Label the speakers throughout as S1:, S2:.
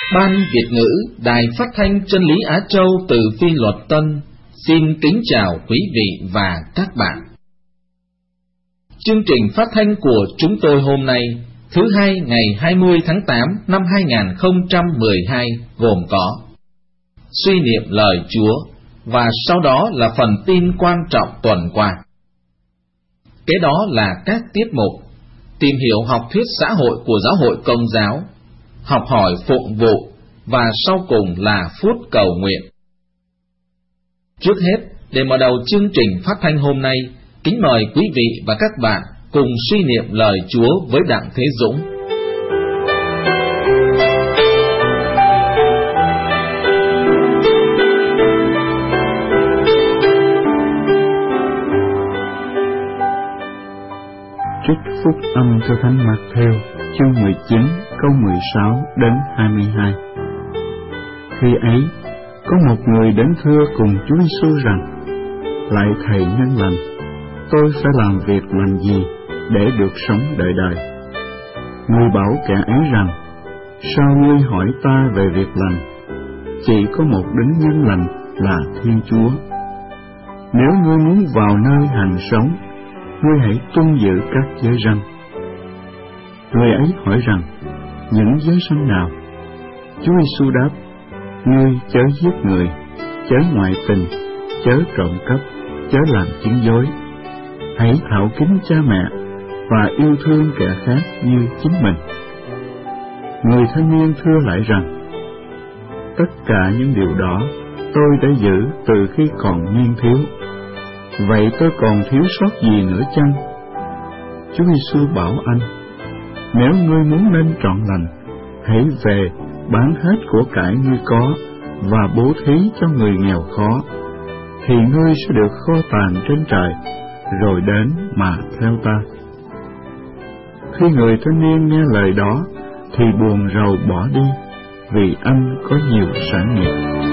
S1: Ban Việt ngữ Đài Phát thanh Chân lý Á Châu từ Phi Luật Tân xin kính chào quý vị và các bạn. Chương trình phát thanh của chúng tôi hôm nay, thứ Hai ngày 20 tháng 8 năm 2012 gồm có suy niệm lời Chúa và sau đó là phần tin quan trọng tuần qua. Kế đó là các tiết mục tìm hiểu học thuyết xã hội của Giáo hội Công giáo, học hỏi phụng vụ và sau cùng là phút cầu nguyện. Trước hết, để mở đầu chương trình phát thanh hôm nay, kính mời quý vị và các bạn cùng suy niệm lời Chúa với Đặng Thế Dũng.
S2: Trích phúc âm theo Thánh Mạt-thêu, chương 19, câu 16 đến 22. Khi ấy, có một người đến thưa cùng Chúa Giêsu rằng: Lạy Thầy nhân lành, tôi phải làm việc lành gì để được sống đời đời? Người bảo kẻ ấy rằng: Sao ngươi hỏi ta về việc lành? Chỉ có một đấng nhân lành là Thiên Chúa. Nếu ngươi muốn vào nơi hằng sống, ngươi hãy tuân giữ các giới răn. Người ấy hỏi rằng: Những giới răn nào? Chúa Giêsu đáp: Ngươi chớ giết người, chớ ngoại tình, chớ trộm cắp, chớ làm chứng dối. Hãy thảo kính cha mẹ và yêu thương kẻ khác như chính mình. Người thanh niên thưa lại rằng: Tất cả những điều đó tôi đã giữ từ khi còn niên thiếu. Vậy tôi còn thiếu sót gì nữa chăng? Chúa Giêsu bảo anh: Nếu ngươi muốn nên trọn lành, hãy về bán hết của cải ngươi có và bố thí cho người nghèo khó, thì ngươi sẽ được kho tàng trên trời, rồi đến mà theo ta. Khi người thanh niên nghe lời đó thì buồn rầu bỏ đi, vì anh có nhiều sản nghiệp.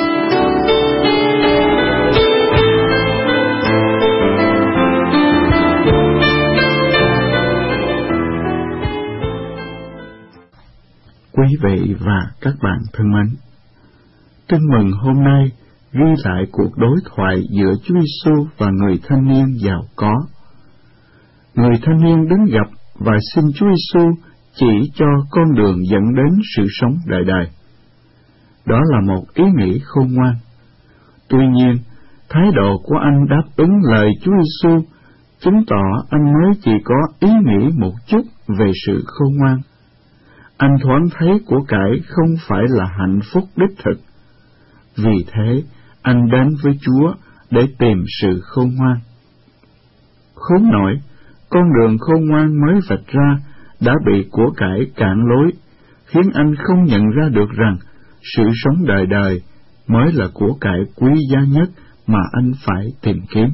S2: Quý vị và các bạn thân mến, tin mừng hôm nay ghi lại cuộc đối thoại giữa Chúa Giêsu và người thanh niên giàu có. Người thanh niên đến gặp và xin Chúa Giêsu chỉ cho con đường dẫn đến sự sống đời đời. Đó là một ý nghĩ khôn ngoan. Tuy nhiên, thái độ của anh đáp ứng lời Chúa Giêsu chứng tỏ anh mới chỉ có ý nghĩ một chút về sự khôn ngoan. Anh thoáng thấy của cải không phải là hạnh phúc đích thực. Vì thế, anh đến với Chúa để tìm sự khôn ngoan. Khốn nổi, con đường khôn ngoan mới vạch ra đã bị của cải cản lối, khiến anh không nhận ra được rằng sự sống đời đời mới là của cải quý giá nhất mà anh phải tìm kiếm.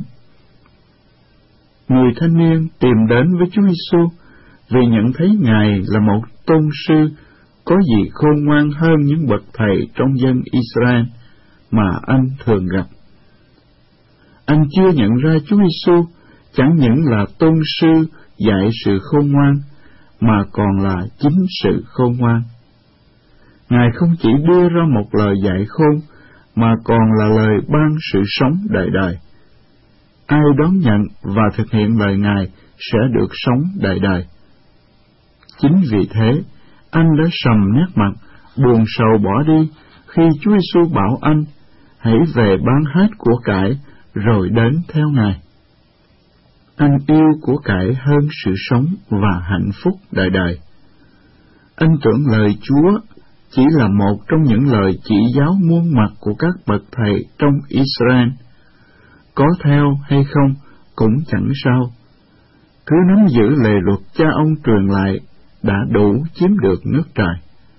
S2: Người thanh niên tìm đến với Chúa Giêsu vì nhận thấy Ngài là một tôn sư có gì khôn ngoan hơn những bậc thầy trong dân Israel mà anh thường gặp. Anh chưa nhận ra Chúa Giêsu chẳng những là tôn sư dạy sự khôn ngoan, mà còn là chính sự khôn ngoan. Ngài không chỉ đưa ra một lời dạy khôn, mà còn là lời ban sự sống đời đời. Ai đón nhận và thực hiện lời Ngài sẽ được sống đời đời. Chính vì thế, anh đã sầm nét mặt, buồn sầu bỏ đi khi Chúa Giêsu bảo anh: Hãy về bán hết của cải rồi đến theo Ngài. Anh yêu của cải hơn sự sống và hạnh phúc đời đời. Anh tưởng lời Chúa chỉ là một trong những lời chỉ giáo muôn mặt của các bậc thầy trong Israel. Có theo hay không cũng chẳng sao. Cứ nắm giữ lề luật cha ông truyền lại đã đủ chiếm được nước trời.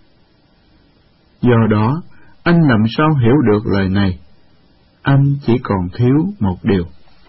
S2: Do đó, anh làm sao hiểu được lời này? Anh chỉ còn thiếu một điều.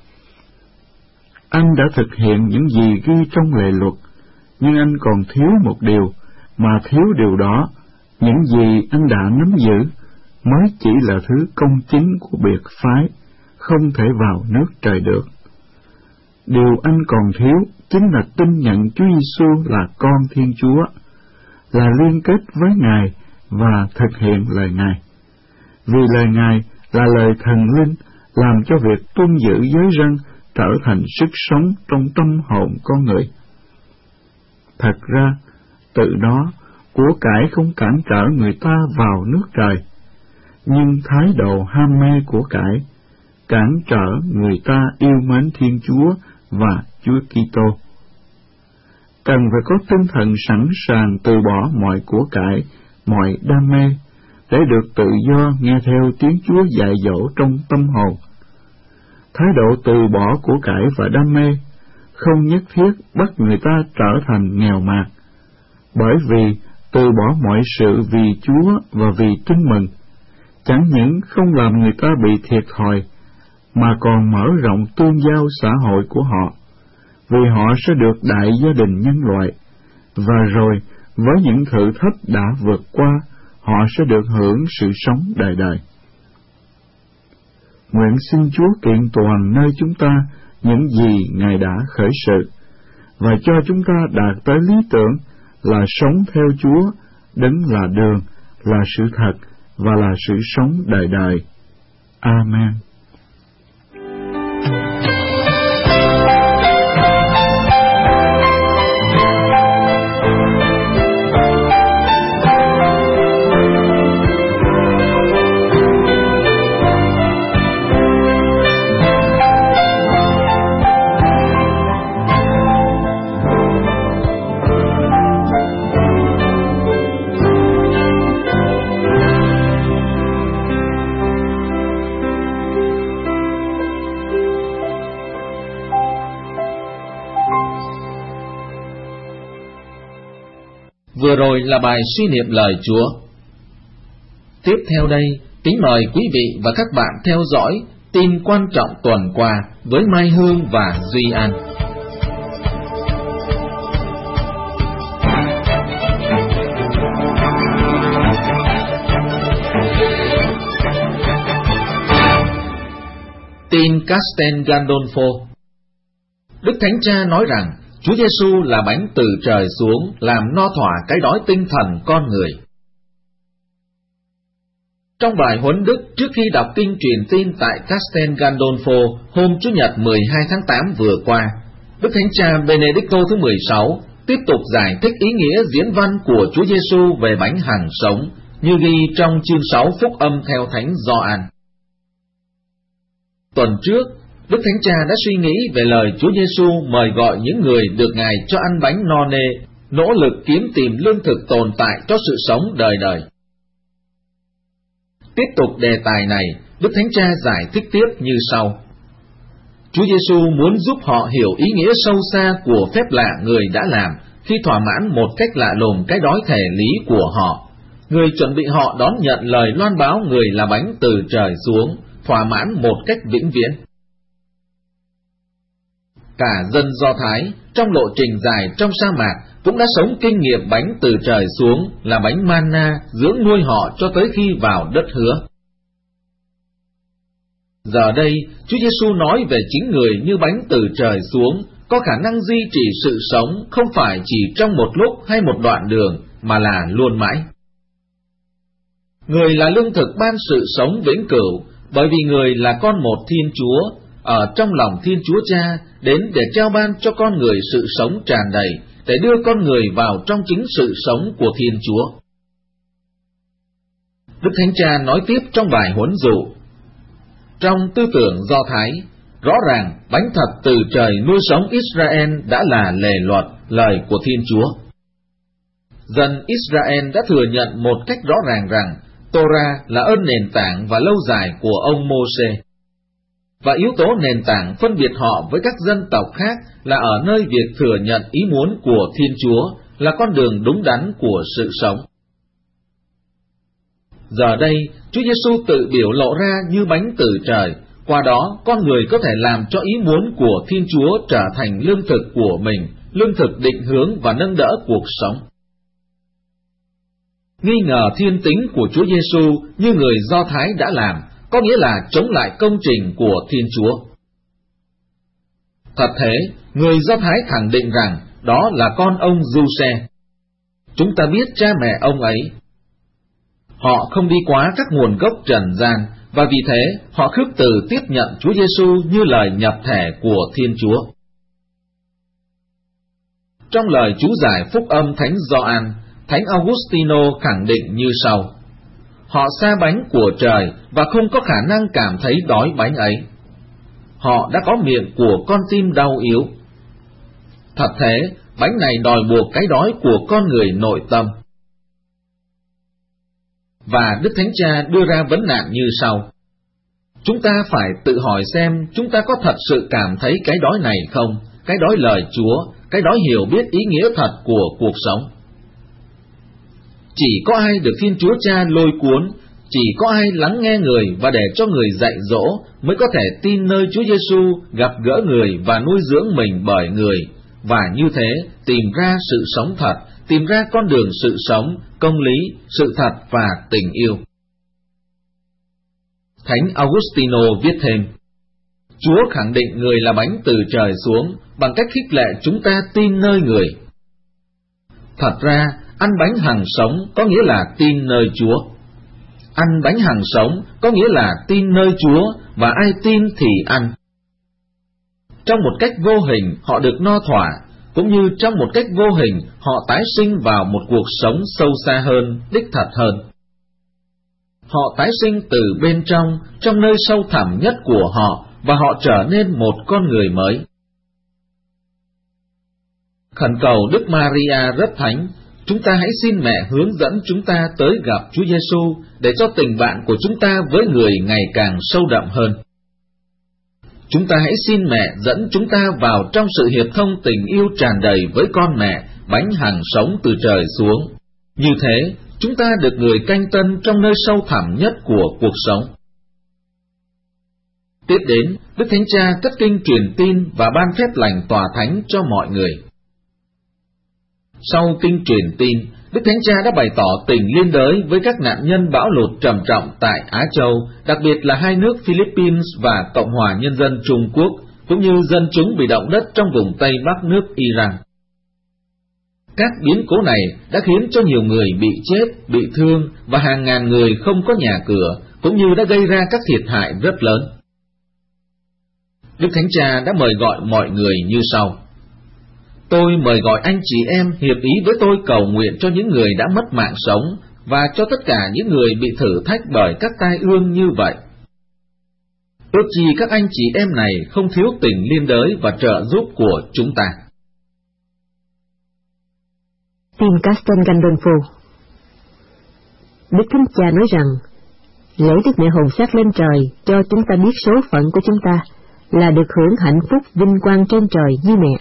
S2: Anh đã thực hiện những gì ghi trong lề luật, nhưng anh còn thiếu một điều, mà thiếu điều đó, những gì anh đã nắm giữ mới chỉ là thứ công chính của biệt phái, không thể vào nước trời được. Điều anh còn thiếu chính là tin nhận Chúa Giêsu là con Thiên Chúa, là liên kết với Ngài và thực hiện lời Ngài. Vì lời Ngài là lời thần linh, làm cho việc tuân giữ giới răn trở thành sức sống trong tâm hồn con người. Thật ra, từ đó, của cải không cản trở người ta vào nước trời, nhưng thái độ ham mê của cải cản trở người ta yêu mến Thiên Chúa và Chúa Kitô. Cần phải có tinh thần sẵn sàng từ bỏ mọi của cải, mọi đam mê, để được tự do nghe theo tiếng Chúa dạy dỗ trong tâm hồn. Thái độ từ bỏ của cải và đam mê không nhất thiết bắt người ta trở thành nghèo mạt, bởi vì từ bỏ mọi sự vì Chúa và vì tin mừng, chẳng những không làm người ta bị thiệt thòi, mà còn mở rộng tương giao xã hội của họ, vì họ sẽ được đại gia đình nhân loại, và rồi với những thử thách đã vượt qua, họ sẽ được hưởng sự sống đời đời. Nguyện xin Chúa kiện toàn nơi chúng ta những gì Ngài đã khởi sự, và cho chúng ta đạt tới lý tưởng là sống theo Chúa, đấng là đường, là sự thật và là sự sống đời đời. Amen.
S1: Vừa rồi là bài suy niệm lời Chúa. Tiếp theo đây, kính mời quý vị và các bạn theo dõi tin quan trọng tuần qua với Mai Hương và Duy An. Tin Castel Gandolfo. Đức Thánh Cha nói rằng Chúa Giêsu là bánh từ trời xuống làm no thỏa cái đói tinh thần con người. Trong bài huấn đức trước khi đọc kinh truyền tin tại Castel Gandolfo hôm Chủ nhật 12 tháng 8 vừa qua, Đức Thánh Cha Benedicto thứ 16 tiếp tục giải thích ý nghĩa diễn văn của Chúa Giêsu về bánh hằng sống như ghi trong chương 6 Phúc âm theo Thánh Gioan. Tuần trước, Đức Thánh Cha đã suy nghĩ về lời Chúa Giêsu mời gọi những người được Ngài cho ăn bánh no nê, nỗ lực kiếm tìm lương thực tồn tại cho sự sống đời đời. Tiếp tục đề tài này, Đức Thánh Cha giải thích tiếp như sau. Chúa Giêsu muốn giúp họ hiểu ý nghĩa sâu xa của phép lạ người đã làm khi thỏa mãn một cách lạ lùng cái đói thể lý của họ. Người chuẩn bị họ đón nhận lời loan báo người là bánh từ trời xuống, thỏa mãn một cách vĩnh viễn. Cả dân Do Thái, trong lộ trình dài trong sa mạc, cũng đã sống kinh nghiệm bánh từ trời xuống là bánh manna dưỡng nuôi họ cho tới khi vào đất hứa. Giờ đây, Chúa Giêsu nói về chính người như bánh từ trời xuống, có khả năng duy trì sự sống không phải chỉ trong một lúc hay một đoạn đường, mà là luôn mãi. Người là lương thực ban sự sống vĩnh cửu, bởi vì người là con một Thiên Chúa, ở trong lòng Thiên Chúa Cha, đến để trao ban cho con người sự sống tràn đầy, để đưa con người vào trong chính sự sống của Thiên Chúa. Đức Thánh Cha nói tiếp trong bài huấn dụ. Trong tư tưởng Do Thái, rõ ràng bánh thật từ trời nuôi sống Israel đã là lề luật, lời của Thiên Chúa. Dân Israel đã thừa nhận một cách rõ ràng rằng Torah là ơn nền tảng và lâu dài của ông Mô-sê. Và yếu tố nền tảng phân biệt họ với các dân tộc khác là ở nơi việc thừa nhận ý muốn của Thiên Chúa là con đường đúng đắn của sự sống. Giờ đây, Chúa Giêsu tự biểu lộ ra như bánh từ trời, qua đó con người có thể làm cho ý muốn của Thiên Chúa trở thành lương thực của mình, lương thực định hướng và nâng đỡ cuộc sống. Nghi ngờ thiên tính của Chúa Giêsu như người Do Thái đã làm, có nghĩa là chống lại công trình của Thiên Chúa. Thật thế, người Do Thái khẳng định rằng đó là con ông Giuse. Chúng ta biết cha mẹ ông ấy. Họ không đi quá các nguồn gốc trần gian, và vì thế họ khước từ tiếp nhận Chúa Giêsu như lời nhập thể của Thiên Chúa. Trong lời chú giải phúc âm Thánh Gioan, Thánh Augustino khẳng định như sau: họ xa bánh của trời và không có khả năng cảm thấy đói bánh ấy. Họ đã có miệng của con tim đau yếu. Thật thế, bánh này đòi buộc cái đói của con người nội tâm. Và Đức Thánh Cha đưa ra vấn nạn như sau: chúng ta phải tự hỏi xem chúng ta có thật sự cảm thấy cái đói này không, cái đói lời Chúa, cái đói hiểu biết ý nghĩa thật của cuộc sống. Chỉ có ai được Thiên Chúa Cha lôi cuốn, chỉ có ai lắng nghe người và để cho người dạy dỗ mới có thể tin nơi Chúa Giêsu, gặp gỡ người và nuôi dưỡng mình bởi người, và như thế tìm ra sự sống thật, tìm ra con đường sự sống, công lý, sự thật và tình yêu. Thánh Augustino viết thêm: Chúa khẳng định người là bánh từ trời xuống bằng cách khích lệ chúng ta tin nơi người. Thật ra, ăn bánh hằng sống có nghĩa là tin nơi Chúa. Ăn bánh hằng sống có nghĩa là tin nơi Chúa, và ai tin thì ăn. Trong một cách vô hình họ được no thỏa, cũng như trong một cách vô hình họ tái sinh vào một cuộc sống sâu xa hơn, đích thật hơn. Họ tái sinh từ bên trong nơi sâu thẳm nhất của họ, và họ trở nên một con người mới. Khẩn cầu Đức Maria rất thánh, chúng ta hãy xin mẹ hướng dẫn chúng ta tới gặp Chúa Giêsu để cho tình bạn của chúng ta với người ngày càng sâu đậm hơn. Chúng ta hãy xin mẹ dẫn chúng ta vào trong sự hiệp thông tình yêu tràn đầy với con mẹ, bánh hằng sống từ trời xuống. Như thế, chúng ta được người canh tân trong nơi sâu thẳm nhất của cuộc sống. Tiếp đến, Đức Thánh Cha cất kinh truyền tin và ban phép lành tòa thánh cho mọi người. Sau kinh truyền tin, Đức Thánh Cha đã bày tỏ tình liên đới với các nạn nhân bão lụt trầm trọng tại Á Châu, đặc biệt là hai nước Philippines và Cộng hòa Nhân dân Trung Quốc, cũng như dân chúng bị động đất trong vùng Tây Bắc nước Iran. Các biến cố này đã khiến cho nhiều người bị chết, bị thương và hàng ngàn người không có nhà cửa, cũng như đã gây ra các thiệt hại rất lớn. Đức Thánh Cha đã mời gọi mọi người như sau: tôi mời gọi anh chị em hiệp ý với tôi cầu nguyện cho những người đã mất mạng sống và cho tất cả những người bị thử thách bởi các tai ương như vậy. Ước gì các anh chị em này không thiếu tình liên đới và trợ giúp của chúng ta.
S3: Tin Castel Gandolfo. Đức Thánh Cha nói rằng, lễ Đức Mẹ Hồn Xác lên trời cho chúng ta biết số phận của chúng ta là được hưởng hạnh phúc vinh quang trên trời như mẹ.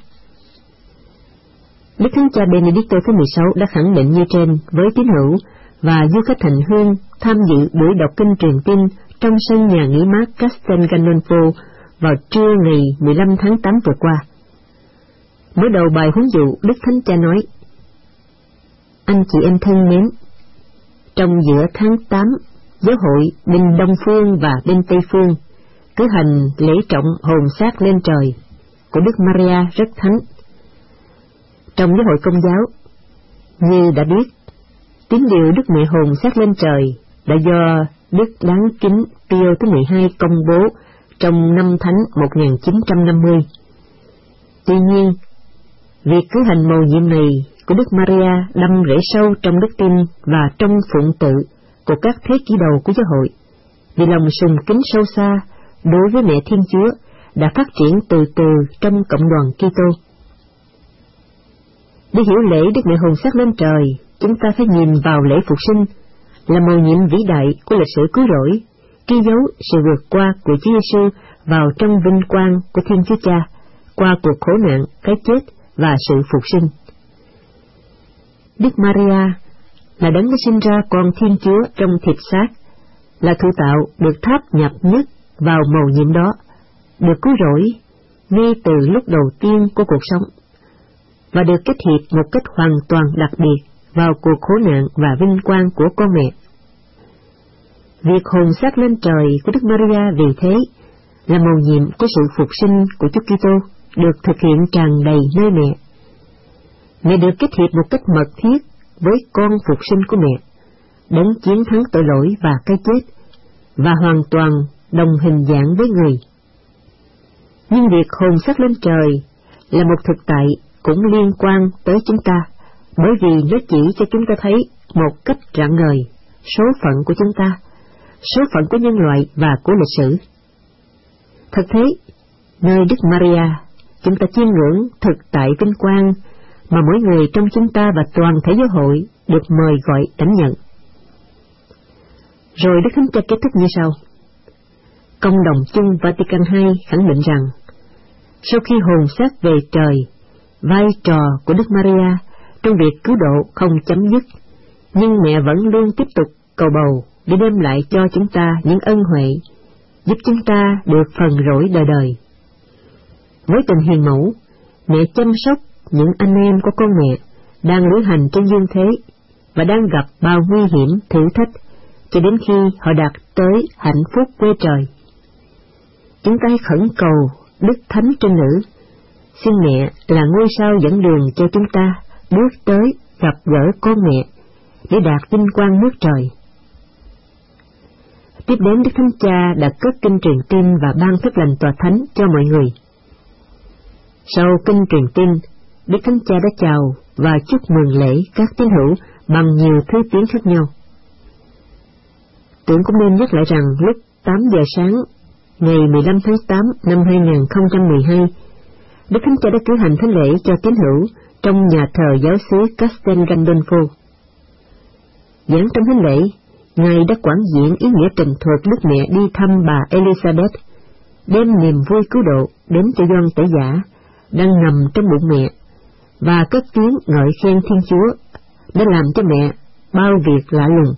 S3: Đức Thánh Cha Benedicto thứ 16 đã khẳng định như trên với tín hữu và du khách hành hương tham dự buổi đọc kinh truyền tin trong sân nhà nghỉ mát Castel Gandolfo vào trưa ngày 15 tháng 8 vừa qua. Mở đầu bài huấn dụ, Đức Thánh Cha nói: anh chị em thân mến, trong giữa tháng 8, giáo hội bên Đông Phương và bên Tây Phương cử hành lễ trọng hồn xác lên trời của Đức Maria rất thánh. Trong giáo hội Công giáo, như đã biết, tín điều Đức Mẹ Hồn Xác lên trời đã do Đức Đáng Kính Pio thứ 12 công bố trong năm Thánh 1950. Tuy nhiên, việc cử hành mầu nhiệm này của Đức Maria đâm rễ sâu trong đức tin và trong phụng tự của các thế kỷ đầu của giáo hội, vì lòng sùng kính sâu xa đối với Mẹ Thiên Chúa đã phát triển từ từ trong cộng đoàn Kitô. Để hiểu lễ Đức Mẹ Hồn Xác lên trời, chúng ta phải nhìn vào lễ phục sinh, là mầu nhiệm vĩ đại của lịch sử cứu rỗi, ghi dấu sự vượt qua của Chúa Giêsu vào trong vinh quang của Thiên Chúa Cha qua cuộc khổ nạn, cái chết và sự phục sinh. Đức Maria là đấng đã sinh ra con Thiên Chúa trong thịt xác, là thủ tạo được tháp nhập nhất vào mầu nhiệm đó, được cứu rỗi ngay từ lúc đầu tiên của cuộc sống, và được kết hiệp một cách hoàn toàn đặc biệt vào cuộc khổ nạn và vinh quang của con mẹ. Việc hồn xác lên trời của Đức Maria vì thế là mầu nhiệm của sự phục sinh của Chúa Kitô được thực hiện tràn đầy nơi mẹ. Mẹ được kết hiệp một cách mật thiết với con phục sinh của mẹ, đấng chiến thắng tội lỗi và cái chết, và hoàn toàn đồng hình dạng với người. Nhưng việc hồn xác lên trời là một thực tại cũng liên quan tới chúng ta, bởi vì nó chỉ cho chúng ta thấy một cách rạng ngời số phận của chúng ta, số phận của nhân loại và của lịch sử. Thật thế, nơi Đức Maria, chúng ta chiêm ngưỡng thực tại vinh quang mà mỗi người trong chúng ta và toàn thể giáo hội được mời gọi đảm nhận. Rồi Đức Thánh Cha kết thúc như sau. Công đồng chung Vatican II khẳng định rằng, sau khi hồn xác về trời, vai trò của Đức Maria trong việc cứu độ không chấm dứt, nhưng mẹ vẫn luôn tiếp tục cầu bầu để đem lại cho chúng ta những ân huệ, giúp chúng ta được phần rỗi đời đời. Với tình hiền mẫu, mẹ chăm sóc những anh em của con mẹ đang lữ hành trên dương thế và đang gặp bao nguy hiểm thử thách cho đến khi họ đạt tới hạnh phúc quê trời. Chúng ta khẩn cầu Đức Thánh Trinh Nữ, xin mẹ là ngôi sao dẫn đường cho chúng ta bước tới gặp gỡ con mẹ để đạt vinh quang nước trời. Tiếp đến, Đức Thánh Cha đã cất kinh truyền tin và ban phép lành tòa thánh cho mọi người. Sau kinh truyền tin, Đức Thánh Cha đã chào và chúc mừng lễ các tín hữu bằng nhiều thứ tiếng khác nhau. Tưởng cũng nên nhắc lại rằng lúc 8 giờ sáng, ngày 15 tháng 8 năm 2012, Đức Thánh Cha đã cử hành thánh lễ cho tín hữu trong nhà thờ giáo xứ Castel Gandolfo. Giảng trong thánh lễ, Ngài đã quảng diễn ý nghĩa trình thuật Đức Mẹ đi thăm bà Elizabeth, đem niềm vui cứu độ đến cho Gioan Tẩy Giả đang nằm trong bụng mẹ, và cất tiếng ngợi khen Thiên Chúa đã làm cho mẹ bao việc lạ lùng.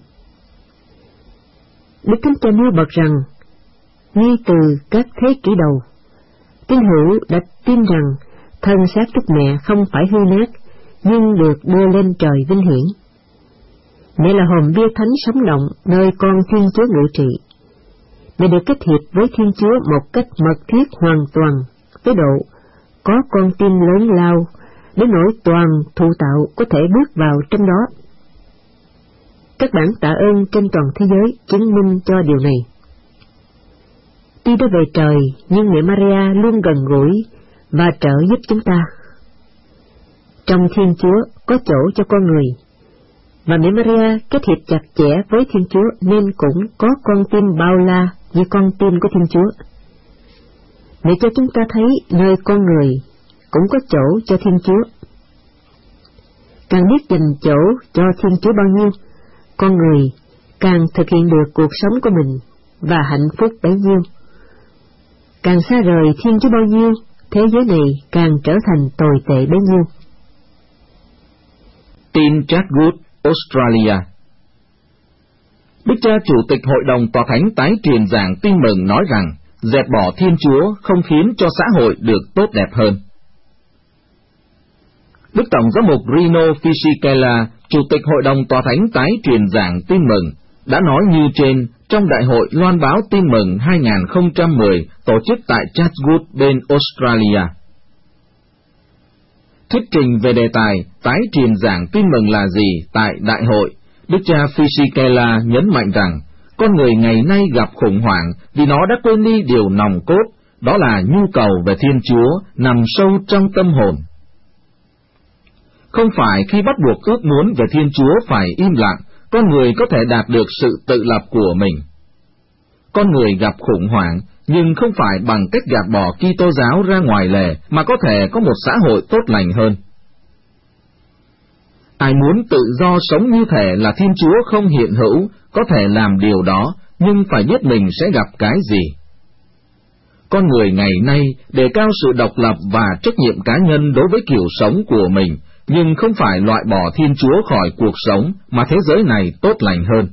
S3: Đức Thánh Cha nêu bật rằng, ngay từ các thế kỷ đầu, tín hữu đã tin rằng thân xác Đức Mẹ không phải hư nát, nhưng được đưa lên trời vinh hiển. Mẹ là hòm bia thánh sống động nơi con Thiên Chúa ngự trị. Mẹ được kết hiệp với Thiên Chúa một cách mật thiết hoàn toàn, tới độ có con tim lớn lao, đến nỗi toàn thụ tạo có thể bước vào trong đó. Các bản tạ ơn trên toàn thế giới chứng minh cho điều này. Tuy đã về trời, nhưng mẹ Maria luôn gần gũi và trợ giúp chúng ta. Trong Thiên Chúa có chỗ cho con người, và mẹ Maria kết hiệp chặt chẽ với Thiên Chúa nên cũng có con tim bao la như con tim của Thiên Chúa. Mẹ cho chúng ta thấy nơi con người cũng có chỗ cho Thiên Chúa. Càng biết dành chỗ cho Thiên Chúa bao nhiêu, con người càng thực hiện được cuộc sống của mình và hạnh phúc bấy nhiêu. Càng xa rời Thiên Chúa bao nhiêu, thế giới này càng trở thành tồi tệ bấy nhiêu.
S1: Tin Chatwood, Australia. Đức cha Chủ tịch Hội đồng Tòa Thánh tái truyền giảng tin mừng nói rằng dẹp bỏ Thiên Chúa không khiến cho xã hội được tốt đẹp hơn. Đức Tổng giám mục Rino Fisichella, Chủ tịch Hội đồng Tòa Thánh tái truyền giảng tin mừng, đã nói như trên trong Đại hội loan báo tin mừng 2010 tổ chức tại Chatswood bên Australia. Thuyết trình về đề tài tái truyền giảng tin mừng là gì tại Đại hội, Đức cha Fisichella nhấn mạnh rằng con người ngày nay gặp khủng hoảng vì nó đã quên đi điều nòng cốt, đó là nhu cầu về Thiên Chúa nằm sâu trong tâm hồn. Không phải khi bắt buộc ước muốn về Thiên Chúa phải im lặng, con người có thể đạt được sự tự lập của mình. Con người gặp khủng hoảng, nhưng không phải bằng cách gạt bỏ Kitô giáo ra ngoài lề, mà có thể có một xã hội tốt lành hơn. Ai muốn tự do sống như thể là Thiên Chúa không hiện hữu, có thể làm điều đó, nhưng phải biết mình sẽ gặp cái gì. Con người ngày nay đề cao sự độc lập và trách nhiệm cá nhân đối với kiểu sống của mình, nhưng không phải loại bỏ Thiên Chúa khỏi cuộc sống mà thế giới này tốt lành hơn.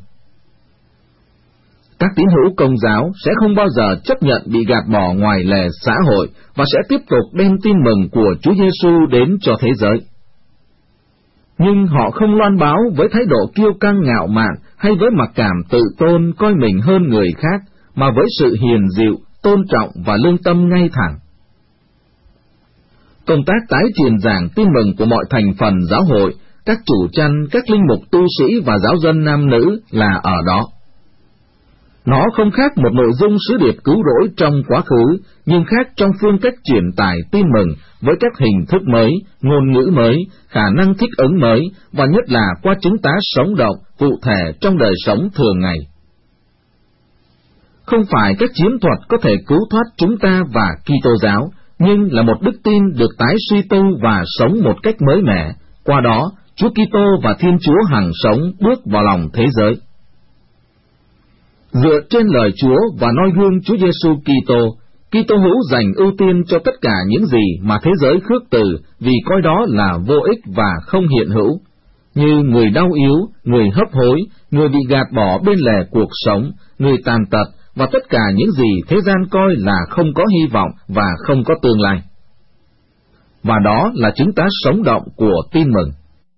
S1: Các tín hữu Công giáo sẽ không bao giờ chấp nhận bị gạt bỏ ngoài lề xã hội và sẽ tiếp tục đem tin mừng của Chúa Giêsu đến cho thế giới. Nhưng họ không loan báo với thái độ kiêu căng ngạo mạn hay với mặc cảm tự tôn coi mình hơn người khác, mà với sự hiền dịu, tôn trọng và lương tâm ngay thẳng. Công tác tái truyền giảng tin mừng của mọi thành phần giáo hội các chủ chăn, các linh mục tu sĩ và giáo dân nam nữ là ở đó. Nó không khác một nội dung sứ điệp cứu rỗi trong quá khứ, nhưng khác trong phương cách truyền tải tin mừng với các hình thức mới, ngôn ngữ mới, khả năng thích ứng mới, và nhất là qua chứng tá sống động, cụ thể trong đời sống thường ngày. Không phải các chiến thuật có thể cứu thoát chúng ta và Kitô giáo, nhưng là một đức tin được tái suy tu và sống một cách mới mẻ. Qua đó, Chúa Kitô và Thiên Chúa hằng sống bước vào lòng thế giới. Dựa trên lời Chúa và noi gương Chúa Giêsu Kitô, Kitô hữu dành ưu tiên cho tất cả những gì mà thế giới khước từ, vì coi đó là vô ích và không hiện hữu, như người đau yếu, người hấp hối, người bị gạt bỏ bên lề cuộc sống, người tàn tật, và tất cả những gì thế gian coi là không có hy vọng và không có tương lai. Và đó là chứng tá sống động của tin mừng.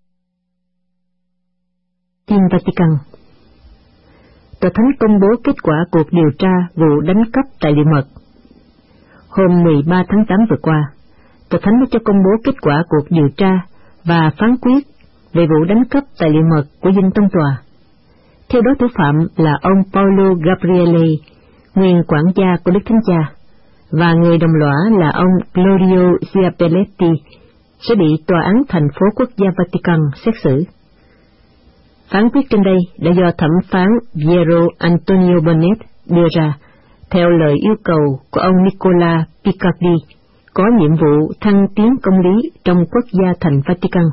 S3: Tin Vatican. Tòa Thánh công bố kết quả cuộc điều tra vụ đánh cắp tài liệu mật. Hôm 13 tháng 8 vừa qua, Tòa Thánh đã cho công bố kết quả cuộc điều tra và phán quyết về vụ đánh cắp tài liệu mật của dinh tông tòa. Theo đó, thủ phạm là ông Paolo Gabriele, nguyên quản gia của Đức Thánh Cha, và người đồng lõa là ông Claudio Ciappelletti sẽ bị Tòa án thành phố quốc gia Vatican xét xử. Phán quyết trên đây đã do thẩm phán Piero Antonio Bonet đưa ra, theo lời yêu cầu của ông Nicola Picardi, có nhiệm vụ thăng tiến công lý trong quốc gia thành Vatican.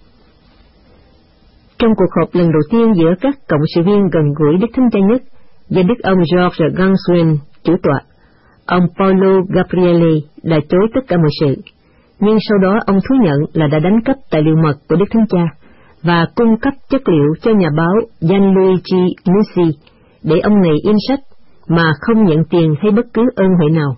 S3: Trong cuộc họp lần đầu tiên giữa các cộng sự viên gần gũi Đức Thánh Cha nhất và Đức ông George Ganswen, chủ tọa, ông Paolo Gabriele đã chối tất cả mọi sự, nhưng sau đó ông thú nhận là đã đánh cắp tài liệu mật của Đức Thánh Cha và cung cấp chất liệu cho nhà báo Gianluigi Musi để ông này in sách mà không nhận tiền hay bất cứ ơn huệ nào.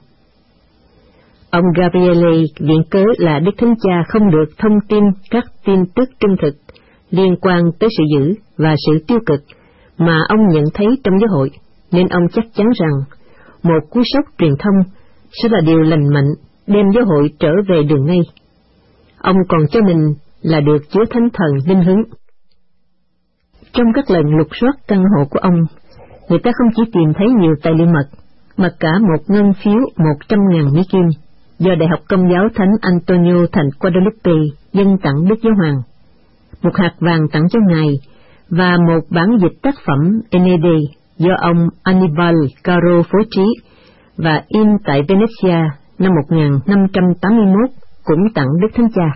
S3: Ông Gabriele viện cớ là Đức Thánh Cha không được thông tin các tin tức trung thực liên quan tới sự dữ và sự tiêu cực mà ông nhận thấy trong giáo hội, nên ông chắc chắn rằng một cú sốc truyền thông sẽ là điều lành mạnh đem giáo hội trở về đường ngay. Ông còn cho mình là được Chúa Thánh Thần linh hứng. Trong các lần lục soát căn hộ của ông, người ta không chỉ tìm thấy nhiều tài liệu mật, mà cả một ngân phiếu 100.000 Mỹ Kim do Đại học Công giáo Thánh Antonio thành Guadalupe dâng tặng Đức Giáo Hoàng, một hạt vàng tặng cho Ngài, và một bản dịch tác phẩm Enede do ông Annibal Caro phối trí và in tại Venezia năm 1581 cũng tặng Đức Thánh Cha.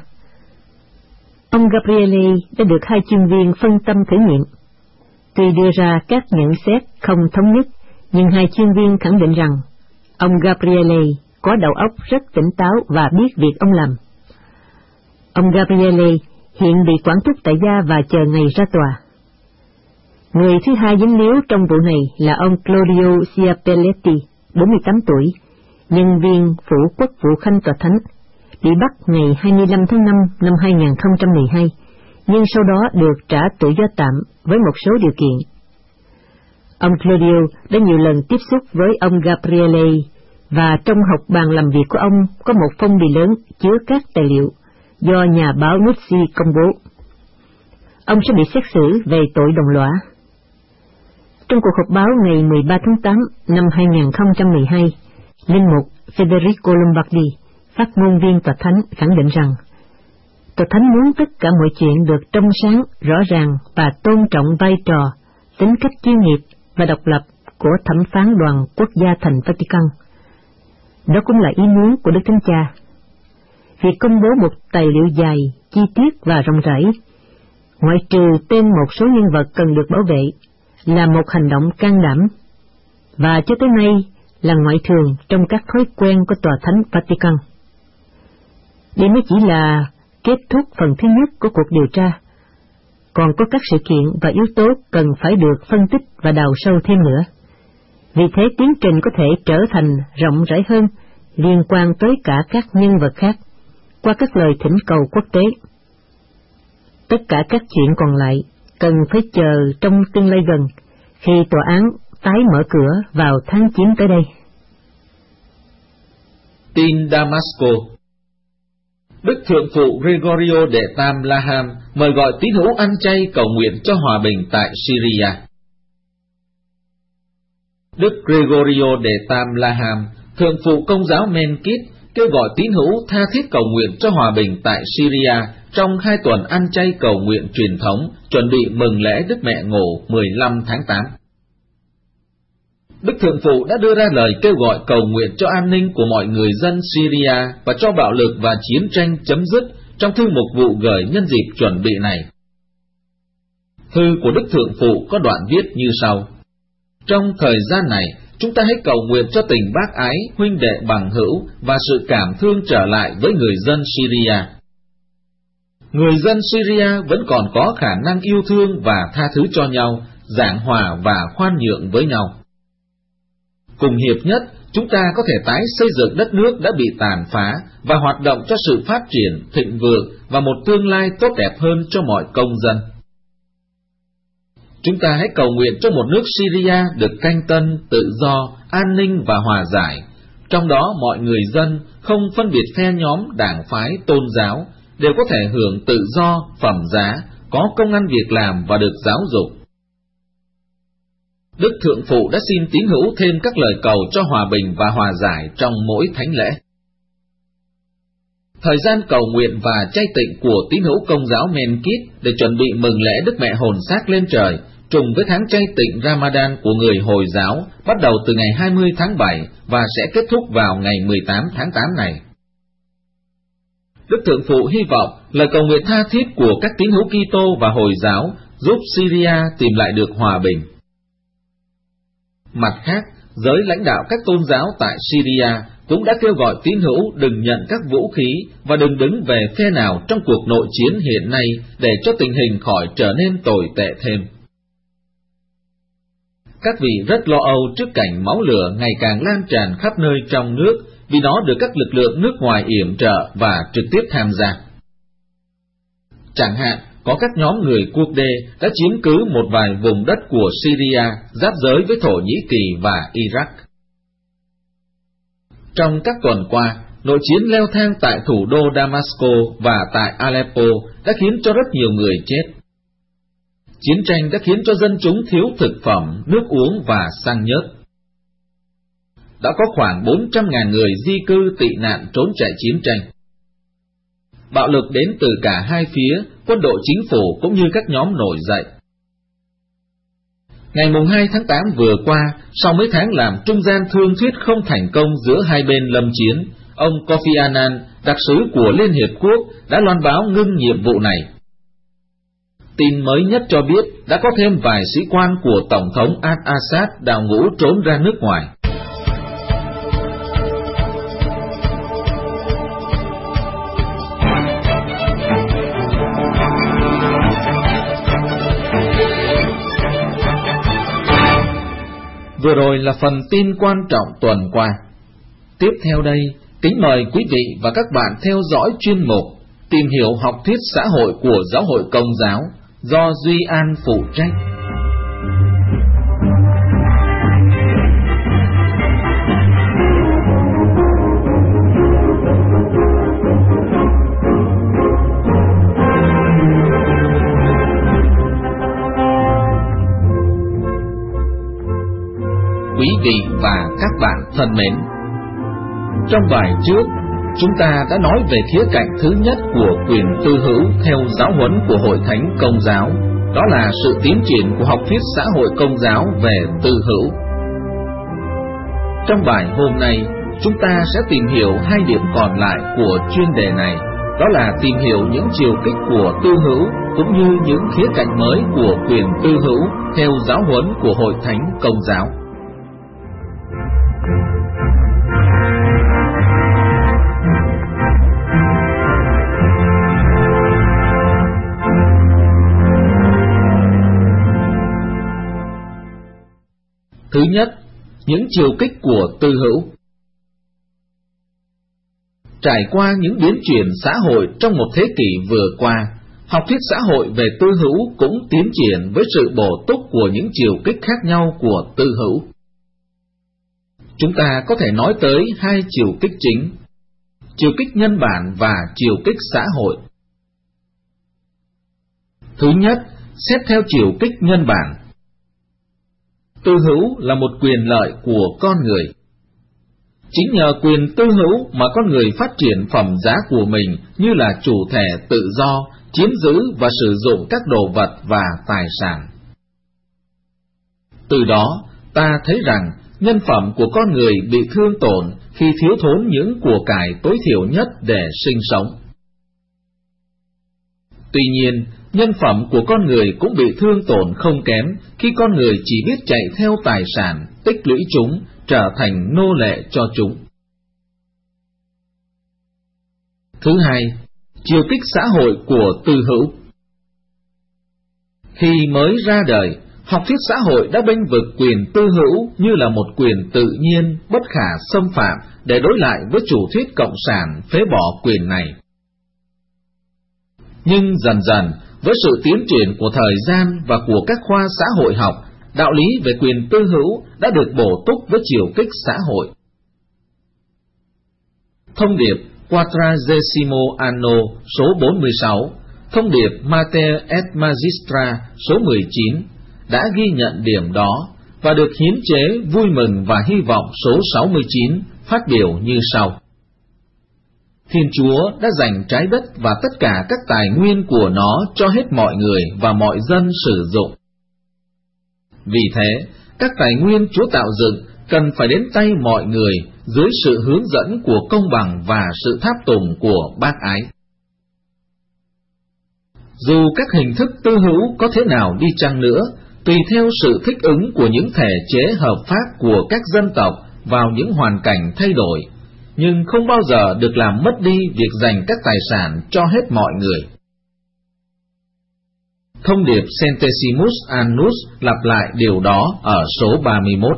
S3: Ông Gabriele đã được hai chuyên viên phân tâm thử nghiệm. Tuy đưa ra các nhận xét không thống nhất, nhưng hai chuyên viên khẳng định rằng ông Gabriele có đầu óc rất tỉnh táo và biết việc ông làm. Ông Gabriele hiện bị quản thúc tại gia và chờ ngày ra tòa. Người thứ hai dính líu trong vụ này là ông Claudio Ciappelletti, 48 tuổi, nhân viên phủ quốc vụ khanh tòa thánh, bị bắt ngày 25 tháng 5 năm 2012, nhưng sau đó được trả tự do tạm với một số điều kiện. Ông Claudio đã nhiều lần tiếp xúc với ông Gabriele, và trong hộp bàn làm việc của ông có một phong bì lớn chứa các tài liệu do nhà báo Nuzzi công bố. Ông sẽ bị xét xử về tội đồng lõa. Trong cuộc họp báo ngày 13 tháng 8 năm 2012, linh mục Federico Lombardi, phát ngôn viên tòa thánh, khẳng định rằng tòa thánh muốn tất cả mọi chuyện được trong sáng, rõ ràng và tôn trọng vai trò, tính cách chuyên nghiệp và độc lập của thẩm phán đoàn quốc gia thành Vatican. Đó cũng là ý muốn của Đức Thánh Cha. Việc công bố một tài liệu dài, chi tiết và rộng rãi, ngoại trừ tên một số nhân vật cần được bảo vệ, là một hành động can đảm, và cho tới nay là ngoại thường trong các thói quen của tòa thánh Vatican. Đây mới chỉ là kết thúc phần thứ nhất của cuộc điều tra, còn có các sự kiện và yếu tố cần phải được phân tích và đào sâu thêm nữa. Vì thế tiến trình có thể trở thành rộng rãi hơn, liên quan tới cả các nhân vật khác, qua các lời thỉnh cầu quốc tế. Tất cả các chuyện còn lại cần phải chờ trong tương lai gần, khi tòa án tái mở cửa vào tháng 9 tới đây.
S1: Tin Damasco. Đức Thượng phụ Gregorio đệ Tam Laham mời gọi tín hữu ăn chay cầu nguyện cho hòa bình tại Syria. Đức Gregorio đệ Tam Laham, Thượng phụ Công giáo Menkit, kêu gọi tín hữu tha thiết cầu nguyện cho hòa bình tại Syria trong 2 tuần ăn chay cầu nguyện truyền thống chuẩn bị mừng lễ Đức Mẹ Ngộ 15 tháng 8. Đức Thượng phụ đã đưa ra lời kêu gọi cầu nguyện cho an ninh của mọi người dân Syria và cho bạo lực và chiến tranh chấm dứt trong thư mục vụ gửi nhân dịp chuẩn bị này. Thư của Đức Thượng phụ có đoạn viết như sau: Trong thời gian này, chúng ta hãy cầu nguyện cho tình bác ái, huynh đệ bằng hữu và sự cảm thương trở lại với người dân Syria. Người dân Syria vẫn còn có khả năng yêu thương và tha thứ cho nhau, giảng hòa và khoan nhượng với nhau. Cùng hiệp nhất, chúng ta có thể tái xây dựng đất nước đã bị tàn phá và hoạt động cho sự phát triển, thịnh vượng và một tương lai tốt đẹp hơn cho mọi công dân. Chúng ta hãy cầu nguyện cho một nước Syria được canh tân, tự do, an ninh và hòa giải, trong đó mọi người dân, không phân biệt phe nhóm, đảng phái, tôn giáo, đều có thể hưởng tự do, phẩm giá, có công ăn việc làm và được giáo dục. Đức Thượng phụ đã xin tín hữu thêm các lời cầu cho hòa bình và hòa giải trong mỗi thánh lễ. Thời gian cầu nguyện và chay tịnh của tín hữu Công giáo Menkit để chuẩn bị mừng lễ Đức Mẹ hồn xác lên trời, trùng với tháng chay tịnh Ramadan của người Hồi giáo, bắt đầu từ ngày 20 tháng 7 và sẽ kết thúc vào ngày 18 tháng 8 này. Đức Thượng phụ hy vọng lời cầu nguyện tha thiết của các tín hữu Kitô và Hồi giáo giúp Syria tìm lại được hòa bình. Mặt khác, giới lãnh đạo các tôn giáo tại Syria cũng đã kêu gọi tín hữu đừng nhận các vũ khí và đừng đứng về phe nào trong cuộc nội chiến hiện nay để cho tình hình khỏi trở nên tồi tệ thêm. Các vị rất lo âu trước cảnh máu lửa ngày càng lan tràn khắp nơi trong nước vì nó được các lực lượng nước ngoài yểm trợ và trực tiếp tham gia. Chẳng hạn, có các nhóm người Kurd đã chiếm cứ một vài vùng đất của Syria giáp giới với Thổ Nhĩ Kỳ và Iraq. Trong các tuần qua, nội chiến leo thang tại thủ đô Damascus và tại Aleppo đã khiến cho rất nhiều người chết. Chiến tranh đã khiến cho dân chúng thiếu thực phẩm, nước uống và xăng nhớt. Đã có khoảng 400.000 người di cư tị nạn trốn chạy chiến tranh. Bạo lực đến từ cả hai phía, quân đội chính phủ cũng như các nhóm nổi dậy. Ngày 2 tháng 8 vừa qua, sau mấy tháng làm trung gian thương thuyết không thành công giữa hai bên lâm chiến, ông Kofi Annan, đặc sứ của Liên Hiệp Quốc, đã loan báo ngưng nhiệm vụ này. Tin mới nhất cho biết đã có thêm vài sĩ quan của Tổng thống al-Assad đào ngũ trốn ra nước ngoài. Vừa rồi là phần tin quan trọng tuần qua. Tiếp theo đây, kính mời quý vị và các bạn theo dõi chuyên mục Tìm hiểu học thuyết xã hội của Giáo hội Công giáo do Duy An phụ trách. Quý vị và các bạn thân mến, trong bài trước, chúng ta đã nói về khía cạnh thứ nhất của quyền tư hữu theo giáo huấn của Hội Thánh Công giáo, đó là sự tiến triển của học thuyết xã hội Công giáo về tư hữu. Trong bài hôm nay, chúng ta sẽ tìm hiểu hai điểm còn lại của chuyên đề này, đó là tìm hiểu những chiều kích của tư hữu cũng như những khía cạnh mới của quyền tư hữu theo giáo huấn của Hội Thánh Công giáo. Thứ nhất, những chiều kích của tư hữu. Trải qua những biến chuyển xã hội trong một thế kỷ vừa qua, học thuyết xã hội về tư hữu cũng tiến triển với sự bổ túc của những chiều kích khác nhau của tư hữu. Chúng ta có thể nói tới hai chiều kích chính. chiều kích nhân bản và chiều kích xã hội. Thứ nhất, xét theo chiều kích nhân bản. Tư hữu là một quyền lợi của con người. Chính nhờ quyền tư hữu mà con người phát triển phẩm giá của mình như là chủ thể tự do, chiếm giữ và sử dụng các đồ vật và tài sản. Từ đó, ta thấy rằng nhân phẩm của con người bị thương tổn khi thiếu thốn những của cải tối thiểu nhất để sinh sống. Tuy nhiên, nhân phẩm của con người cũng bị thương tổn không kém khi con người chỉ biết chạy theo tài sản, tích lũy chúng, trở thành nô lệ cho chúng. Thứ hai, chiều kích xã hội của tư hữu. Khi mới ra đời, học thuyết xã hội đã bênh vực quyền tư hữu như là một quyền tự nhiên, bất khả xâm phạm để đối lại với chủ thuyết cộng sản phế bỏ quyền này. Nhưng dần dần, với sự tiến triển của thời gian và của các khoa xã hội học, đạo lý về quyền tư hữu đã được bổ túc với chiều kích xã hội. Thông điệp Quadragesimo Anno số 46, thông điệp Mater et Magistra số 19 đã ghi nhận điểm đó và được hiến chế Vui mừng và hy vọng số 69 phát biểu như sau. Thiên Chúa đã dành trái đất và tất cả các tài nguyên của nó cho hết mọi người và mọi dân sử dụng. Vì thế, các tài nguyên Chúa tạo dựng cần phải đến tay mọi người dưới sự hướng dẫn của công bằng và sự tháp tùng của bác ái. Dù các hình thức tư hữu có thế nào đi chăng nữa, tùy theo sự thích ứng của những thể chế hợp pháp của các dân tộc vào những hoàn cảnh thay đổi, nhưng không bao giờ được làm mất đi việc dành các tài sản cho hết mọi người. Thông điệp Centesimus Annus lặp lại điều đó ở số 31.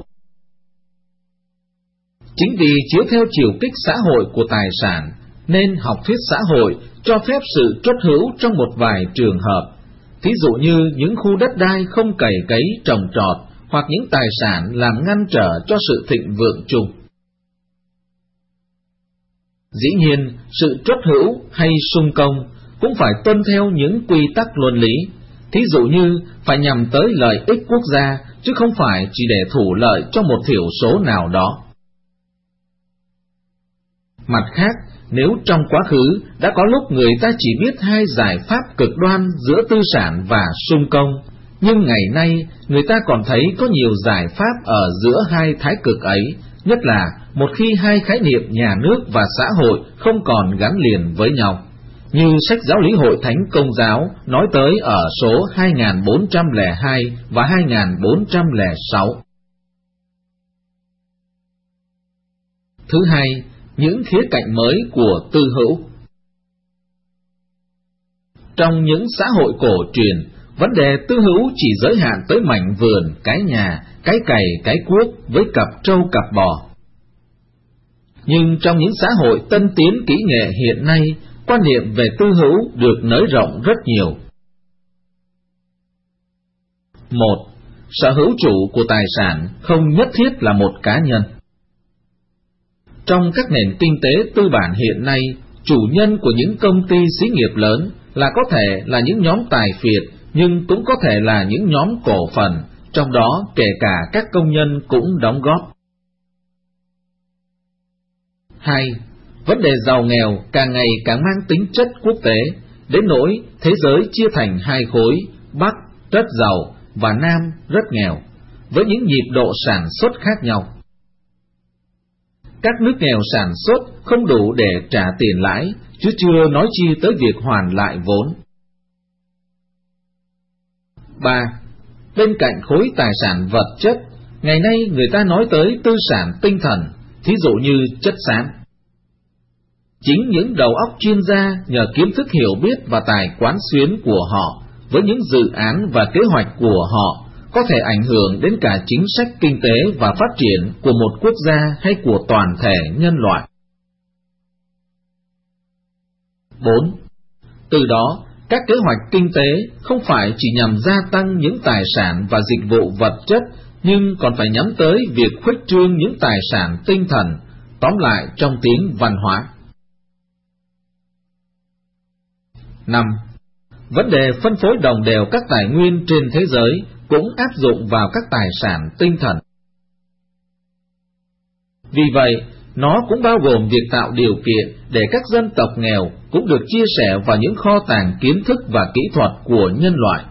S1: Chính vì chiếu theo chiều kích xã hội của tài sản, nên học thuyết xã hội cho phép sự truất hữu trong một vài trường hợp, thí dụ như những khu đất đai không cày cấy trồng trọt hoặc những tài sản làm ngăn trở cho sự thịnh vượng chung. Dĩ nhiên, sự truất hữu hay sung công cũng phải tuân theo những quy tắc luân lý, thí dụ như phải nhằm tới lợi ích quốc gia, chứ không phải chỉ để thủ lợi cho một thiểu số nào đó. Mặt khác, nếu trong quá khứ đã có lúc người ta chỉ biết hai giải pháp cực đoan giữa tư sản và sung công, nhưng ngày nay người ta còn thấy có nhiều giải pháp ở giữa hai thái cực ấy, nhất là một khi hai khái niệm nhà nước và xã hội không còn gắn liền với nhau, như sách Giáo lý Hội Thánh Công giáo nói tới ở số 2402 và 2406. Thứ hai, những khía cạnh mới của tư hữu. Trong những xã hội cổ truyền, vấn đề tư hữu chỉ giới hạn tới mảnh vườn, cái nhà, cái cày, cái cuốc với cặp trâu cặp bò. Nhưng trong những xã hội tân tiến kỹ nghệ hiện nay, quan niệm về tư hữu được nới rộng rất nhiều. 1. Sở hữu chủ của tài sản không nhất thiết là một cá nhân. Trong các nền kinh tế tư bản hiện nay, chủ nhân của những công ty xí nghiệp lớn là có thể là những nhóm tài phiệt, nhưng cũng có thể là những nhóm cổ phần, trong đó kể cả các công nhân cũng đóng góp. 2. Vấn đề giàu nghèo càng ngày càng mang tính chất quốc tế, đến nỗi thế giới chia thành hai khối, Bắc rất giàu và Nam rất nghèo, với những nhịp độ sản xuất khác nhau. Các nước nghèo sản xuất không đủ để trả tiền lãi, chứ chưa nói chi tới việc hoàn lại vốn. 3. Bên cạnh khối tài sản vật chất, ngày nay người ta nói tới tư sản tinh thần, thí dụ như chất xám. Chính những đầu óc chuyên gia nhờ kiến thức hiểu biết và tài quán xuyến của họ, với những dự án và kế hoạch của họ, có thể ảnh hưởng đến cả chính sách kinh tế và phát triển của một quốc gia hay của toàn thể nhân loại. 4. Từ đó, các kế hoạch kinh tế không phải chỉ nhằm gia tăng những tài sản và dịch vụ vật chất, nhưng còn phải nhắm tới việc khuếch trương những tài sản tinh thần, tóm lại trong tiếng văn hóa. 5. Vấn đề phân phối đồng đều các tài nguyên trên thế giới cũng áp dụng vào các tài sản tinh thần. Vì vậy, nó cũng bao gồm việc tạo điều kiện để các dân tộc nghèo cũng được chia sẻ vào những kho tàng kiến thức và kỹ thuật của nhân loại.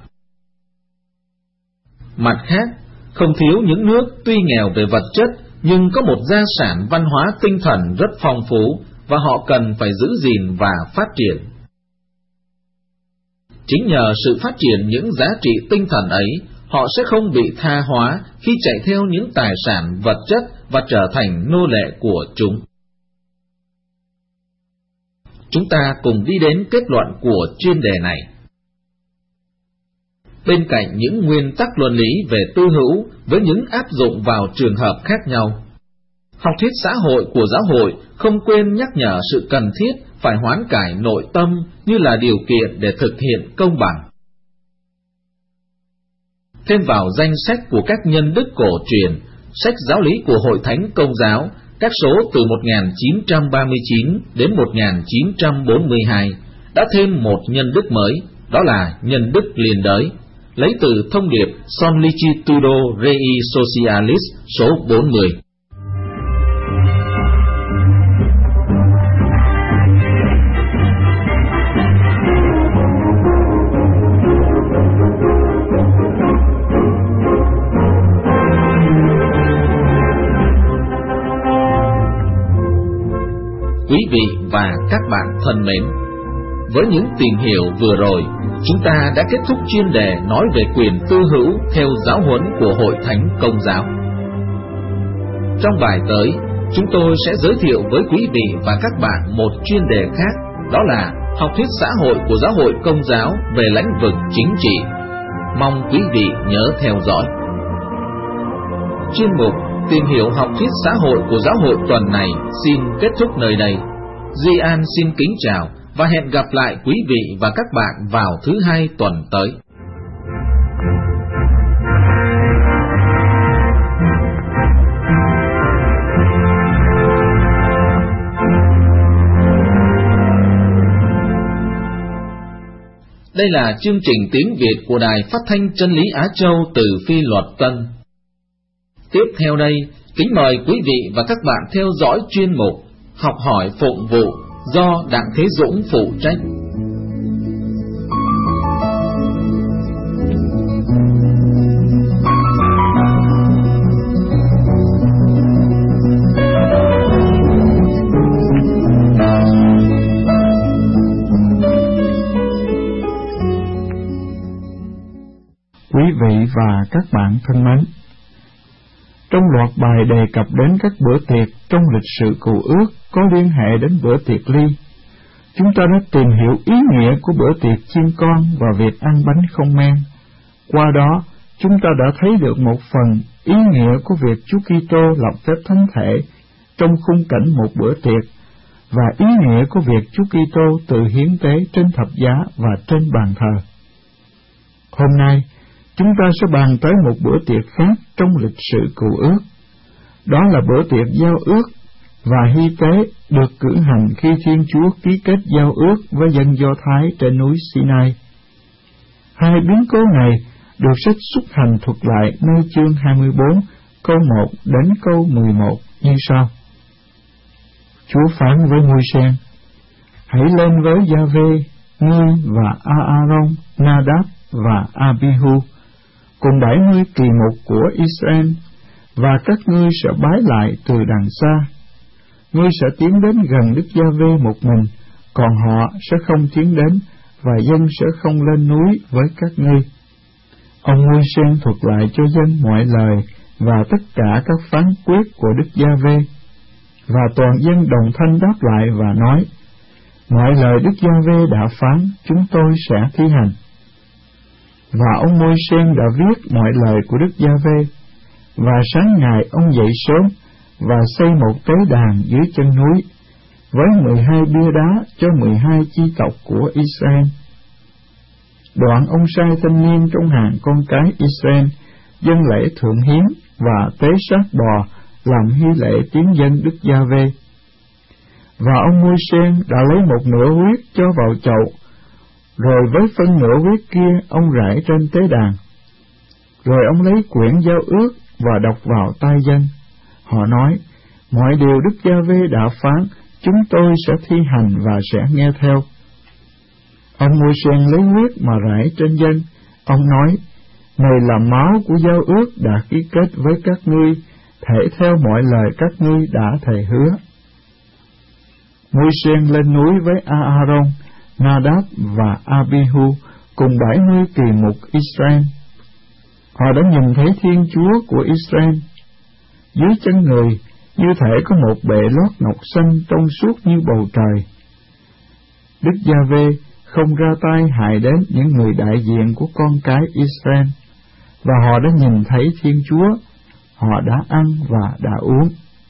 S1: Mặt khác, không thiếu những nước tuy nghèo về vật chất nhưng có một gia sản văn hóa tinh thần rất phong phú và họ cần phải giữ gìn và phát triển. Chính nhờ sự phát triển những giá trị tinh thần ấy, họ sẽ không bị tha hóa khi chạy theo những tài sản vật chất và trở thành nô lệ của chúng. Chúng ta cùng đi đến kết luận của chuyên đề này. Bên cạnh những nguyên tắc luân lý về tư hữu với những áp dụng vào trường hợp khác nhau, học thuyết xã hội của giáo hội không quên nhắc nhở sự cần thiết phải hoán cải nội tâm như là điều kiện để thực hiện công bằng. Thêm vào danh sách của các nhân đức cổ truyền, sách giáo lý của Hội Thánh Công giáo, các số từ 1939 đến 1942 đã thêm một nhân đức mới, đó là nhân đức liền đới, lấy từ thông điệp Sollicitudo Rei Socialis số 40. Quý vị và các bạn thân mến, với những tìm hiểu vừa rồi, chúng ta đã kết thúc chuyên đề nói về quyền tư hữu theo giáo huấn của Hội Thánh Công giáo. Trong bài tới, chúng tôi sẽ giới thiệu với quý vị và các bạn một chuyên đề khác, đó là học thuyết xã hội của giáo hội Công giáo về lĩnh vực chính trị. Mong quý vị nhớ theo dõi. Chuyên mục Tìm hiểu học thuyết xã hội của giáo hội tuần này xin kết thúc nơi đây. Duy An xin kính chào và hẹn gặp lại quý vị và các bạn vào thứ Hai tuần tới. Đây là chương trình tiếng Việt của Đài Phát thanh Chân lý Á Châu từ Phi Luật Tân. Tiếp theo đây, kính mời quý vị và các bạn theo dõi chuyên mục Học hỏi phụng vụ do Đặng Thế Dũng phụ trách.
S2: Quý vị và các bạn thân mến, trong loạt bài đề cập đến các bữa tiệc trong lịch sử Cựu Ước có liên hệ đến bữa tiệc ly, chúng ta đã tìm hiểu ý nghĩa của bữa tiệc chiên con và việc ăn bánh không men. Qua đó, chúng ta đã thấy được một phần ý nghĩa của việc Chúa Kitô lập phép thánh thể trong khung cảnh một bữa tiệc, và ý nghĩa của việc Chúa Kitô tự hiến tế trên thập giá và trên bàn thờ. Hôm nay, chúng ta sẽ bàn tới một bữa tiệc khác trong lịch sử Cựu Ước. Đó là bữa tiệc giao ước và hy tế được cử hành khi Thiên Chúa ký kết giao ước với dân Do Thái trên núi Sinai. Hai biến cố này được sách Xuất Hành thuật lại nơi chương 24, câu 1 đến câu 11 như sau. Chúa phán với Môi-se: Hãy lên với Gia-vê, ngươi và A-a-rông, Na-đáp và A-bi-hu, cùng 70 kỳ mục của Israel, và các ngươi sẽ bái lại từ đằng xa. Ngươi sẽ tiến đến gần Đức Gia-vê một mình, còn họ sẽ không tiến đến, và dân sẽ không lên núi với các ngươi. Ông Môi-se thuật lại cho dân mọi lời và tất cả các phán quyết của Đức Gia-vê, và toàn dân đồng thanh đáp lại và nói: Mọi lời Đức Gia-vê đã phán, chúng tôi sẽ thi hành. Và ông Môi-se đã viết mọi lời của Đức Gia-vê, và sáng ngày ông dậy sớm và xây một tế đàn dưới chân núi, với 12 bia đá cho 12 chi tộc của Israel. Đoạn ông sai thanh niên trong hàng con cái Israel dâng lễ thượng hiến và tế sát bò làm hy lễ tiến dân Đức Gia-vê. Và ông Môi-se đã lấy một nửa huyết cho vào chậu, Rồi với phân nửa huyết kia ông rải trên tế đàn. Rồi ông lấy quyển giao ước và đọc vào tai dân. Họ nói, mọi điều Đức Giê-hô-va đã phán, chúng tôi sẽ thi hành và sẽ nghe theo. Ông Môi-se lấy huyết mà rải trên dân. Ông nói, này là máu của giao ước đã ký kết với các ngươi, thể theo mọi lời các ngươi đã thề hứa. Môi-se lên núi với A-a-rôn, Na-đáp và A-bi-hu cùng 70 kỳ mục Israel. Họ đã nhìn thấy Thiên Chúa của Israel. Dưới chân người, như thể có một bệ lót ngọc xanh trong suốt như bầu trời. Đức Giê-hô-va không ra tay hại đến những người đại diện của con cái Israel, và họ đã nhìn thấy Thiên Chúa, họ đã ăn và đã uống.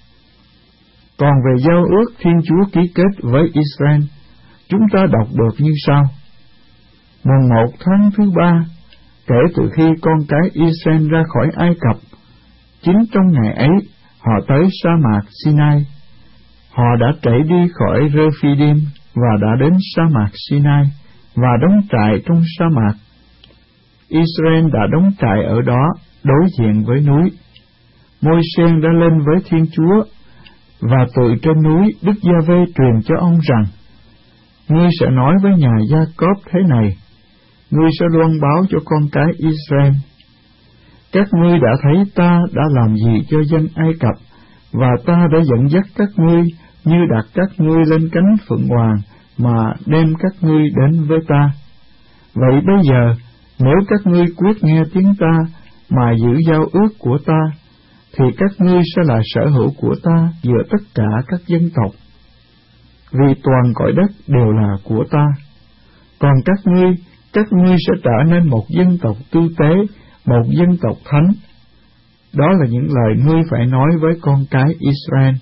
S2: Còn về giao ước Thiên Chúa ký kết với Israel, chúng ta đọc được như sau. Mùng 1 tháng thứ 3, kể từ khi con cái Israel ra khỏi Ai Cập, chính trong ngày ấy họ tới sa mạc Sinai. Họ đã chạy đi khỏi Rephidim và đã đến sa mạc Sinai và đóng trại trong sa mạc. Israel đã đóng trại ở đó đối diện với núi. Môi-se đã lên với Thiên Chúa, và từ trên núi Đức Giê-hô-va truyền cho ông rằng, ngươi sẽ nói với nhà Gia-cốp thế này, ngươi sẽ loan báo cho con cái Israel. Các ngươi đã thấy ta đã làm gì cho dân Ai Cập, và ta đã dẫn dắt các ngươi như đặt các ngươi lên cánh phượng hoàng mà đem các ngươi đến với ta. Vậy bây giờ, nếu các ngươi quyết nghe tiếng ta mà giữ giao ước của ta, thì các ngươi sẽ là sở hữu của ta giữa tất cả các dân tộc. Vì toàn cõi đất đều là của ta. Còn các ngươi sẽ trở nên một dân tộc tư tế, một dân tộc thánh. Đó là những lời ngươi phải nói với con cái Israel.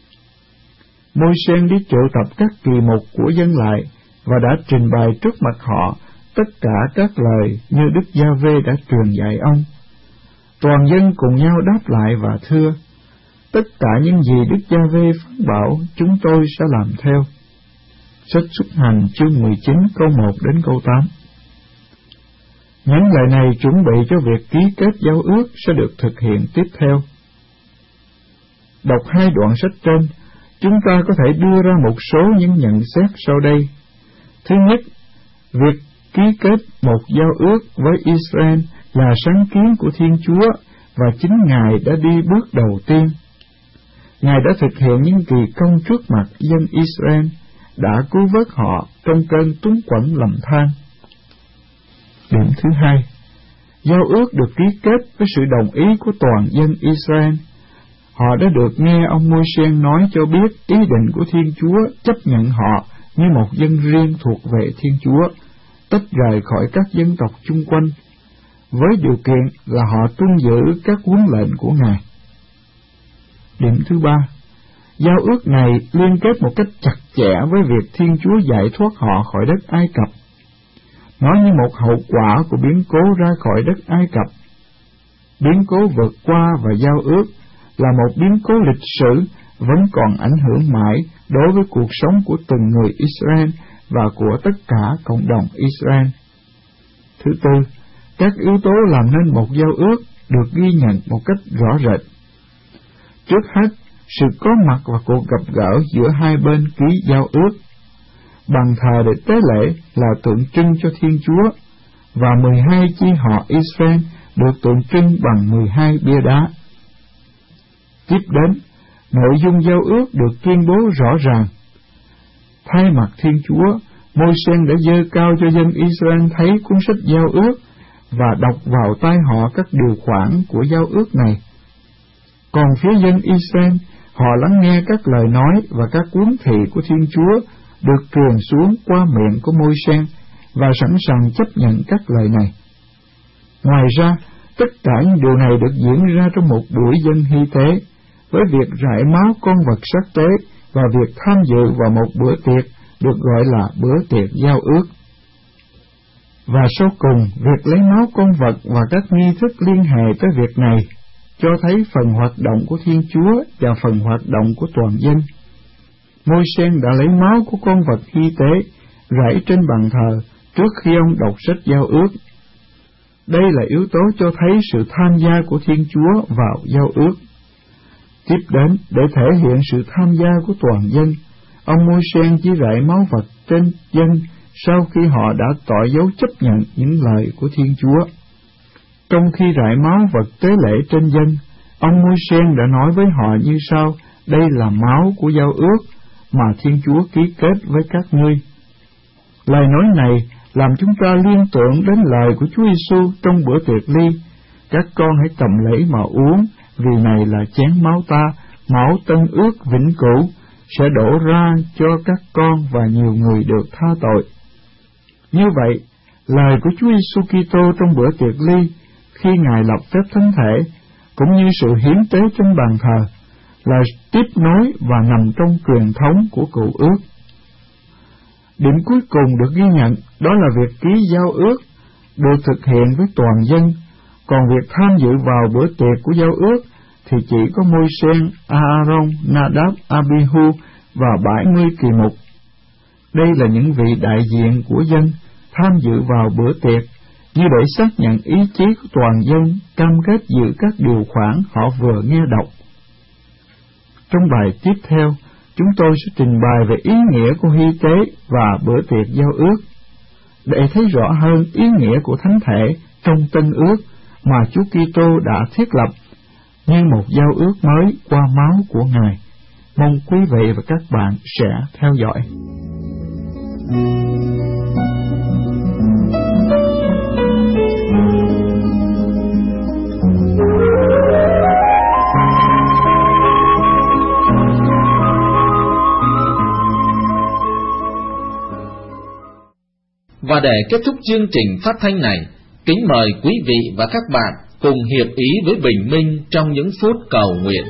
S2: Môi-se đi triệu tập các kỳ mục của dân lại, và đã trình bày trước mặt họ tất cả các lời như Đức Giê-hô-va đã truyền dạy ông. Toàn dân cùng nhau đáp lại và thưa, tất cả những gì Đức Giê-hô-va phán bảo chúng tôi sẽ làm theo. Sách Xuất Hành chương 19 câu 1 đến câu 8. Những lời này chuẩn bị cho việc ký kết giao ước sẽ được thực hiện tiếp theo. Đọc hai đoạn sách trên, chúng ta có thể đưa ra một số những nhận xét sau đây. Thứ nhất, việc ký kết một giao ước với Israel là sáng kiến của Thiên Chúa, và chính Ngài đã đi bước đầu tiên. Ngài đã thực hiện những kỳ công trước mặt dân Israel, đã cứu vớt họ trong cơn túng quẫn lầm than. Điểm thứ hai, giao ước được ký kết với sự đồng ý của toàn dân Israel. Họ đã được nghe ông Môi-se nói cho biết ý định của Thiên Chúa chấp nhận họ như một dân riêng thuộc về Thiên Chúa, tách rời khỏi các dân tộc chung quanh, với điều kiện là họ tuân giữ các huấn lệnh của Ngài. Điểm thứ ba, giao ước này liên kết một cách chặt chẽ với việc Thiên Chúa giải thoát họ khỏi đất Ai Cập. Nó như một hậu quả của biến cố ra khỏi đất Ai Cập. Biến cố vượt qua và giao ước là một biến cố lịch sử vẫn còn ảnh hưởng mãi đối với cuộc sống của từng người Israel và của tất cả cộng đồng Israel. Thứ tư, các yếu tố làm nên một giao ước được ghi nhận một cách rõ rệt. Trước hết, sự có mặt và cuộc gặp gỡ giữa hai bên ký giao ước. Bàn thờ để tế lễ là tượng trưng cho Thiên Chúa, và 12 chi họ Israel được tượng trưng bằng 12 bia đá. Tiếp đến, nội dung giao ước được tuyên bố rõ ràng. Thay mặt Thiên Chúa, Môi-se đã giơ cao cho dân Israel thấy cuốn sách giao ước và đọc vào tai họ các điều khoản của giao ước này. Còn phía dân Israel, họ lắng nghe các lời nói và các huấn thị của Thiên Chúa được truyền xuống qua miệng của Môi-se và sẵn sàng chấp nhận các lời này. Ngoài ra, tất cả những điều này được diễn ra trong một buổi dân hy tế, với việc rải máu con vật sát tế và việc tham dự vào một bữa tiệc được gọi là bữa tiệc giao ước. Và sau cùng, việc lấy máu con vật và các nghi thức liên hệ tới việc này cho thấy phần hoạt động của Thiên Chúa và phần hoạt động của toàn dân. Môi-se đã lấy máu của con vật hy tế rải trên bàn thờ trước khi ông đọc sách Giao ước. Đây là yếu tố cho thấy sự tham gia của Thiên Chúa vào Giao ước. Tiếp đến, để thể hiện sự tham gia của toàn dân, ông Môi-se chỉ rải máu vật trên dân sau khi họ đã tỏ dấu chấp nhận những lời của Thiên Chúa. Trong khi rải máu vật tế lễ trên dân, ông Môi-se đã nói với họ như sau: đây là máu của giao ước mà Thiên Chúa ký kết với các ngươi. Lời nói này làm chúng ta liên tưởng đến lời của Chúa Giêsu trong bữa tiệc ly: các con hãy cầm lấy mà uống, vì này là chén máu ta, máu tân ước vĩnh cửu, sẽ đổ ra cho các con và nhiều người được tha tội. Như vậy, lời của Chúa Giêsu Kitô trong bữa tiệc ly, khi Ngài lập phép thánh thể, cũng như sự hiến tế trên bàn thờ, là tiếp nối và nằm trong truyền thống của cựu ước. Điểm cuối cùng được ghi nhận đó là việc ký giao ước được thực hiện với toàn dân, còn việc tham dự vào bữa tiệc của giao ước thì chỉ có Môi-se, A-a-rôn, Na-đáp, A-bi-hu và 70 kỳ mục. Đây là những vị đại diện của dân tham dự vào bữa tiệc, như để xác nhận ý chí của toàn dân cam kết giữ các điều khoản họ vừa nghe đọc. Trong bài tiếp theo, chúng tôi sẽ trình bày về ý nghĩa của hy tế và bữa tiệc giao ước, để thấy rõ hơn ý nghĩa của thánh thể trong Tân ước mà Chúa Kitô đã thiết lập như một giao ước mới qua máu của Ngài. Mong quý vị và các bạn sẽ theo dõi.
S1: Và để kết thúc chương trình phát thanh này, kính mời quý vị và các bạn cùng hiệp ý với Bình Minh trong những phút cầu nguyện.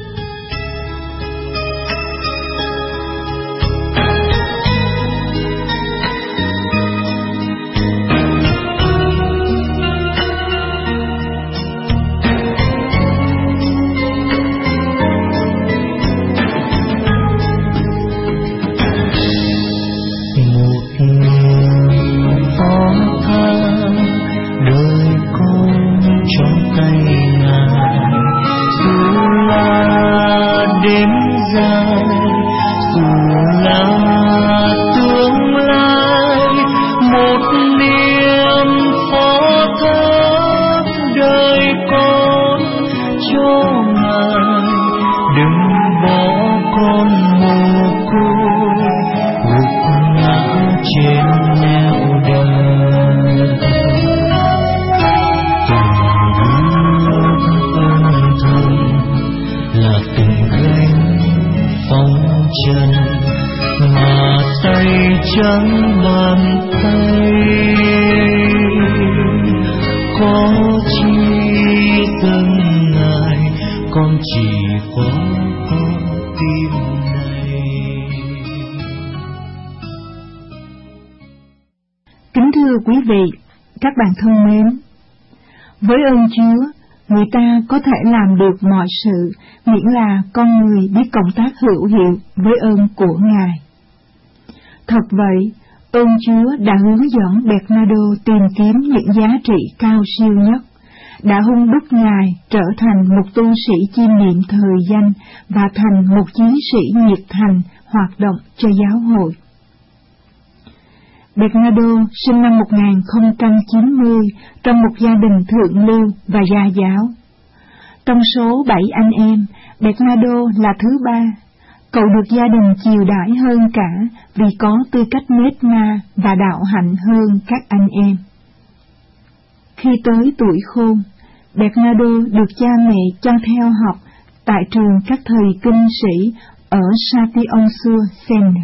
S4: Quý vị, các bạn thân mến, với ơn Chúa, người ta có thể làm được mọi sự, miễn là con người biết cộng tác hữu hiệu với ơn của Ngài. Thật vậy, ơn Chúa đã hướng dẫn Bernardo tìm kiếm những giá trị cao siêu nhất, đã hung đúc Ngài trở thành một tu sĩ chiêm nghiệm thời danh và thành một chiến sĩ nhiệt thành hoạt động cho giáo hội. Bernardo sinh năm 1090 trong một gia đình thượng lưu và gia giáo. Trong số 7 anh em, Bernardo là thứ ba. Cậu được gia đình chiều đãi hơn cả vì có tư cách nết na và đạo hạnh hơn các anh em. Khi tới tuổi khôn, Bernardo được cha mẹ cho theo học tại trường các thầy kinh sĩ ở Châtillon-sur-Seine.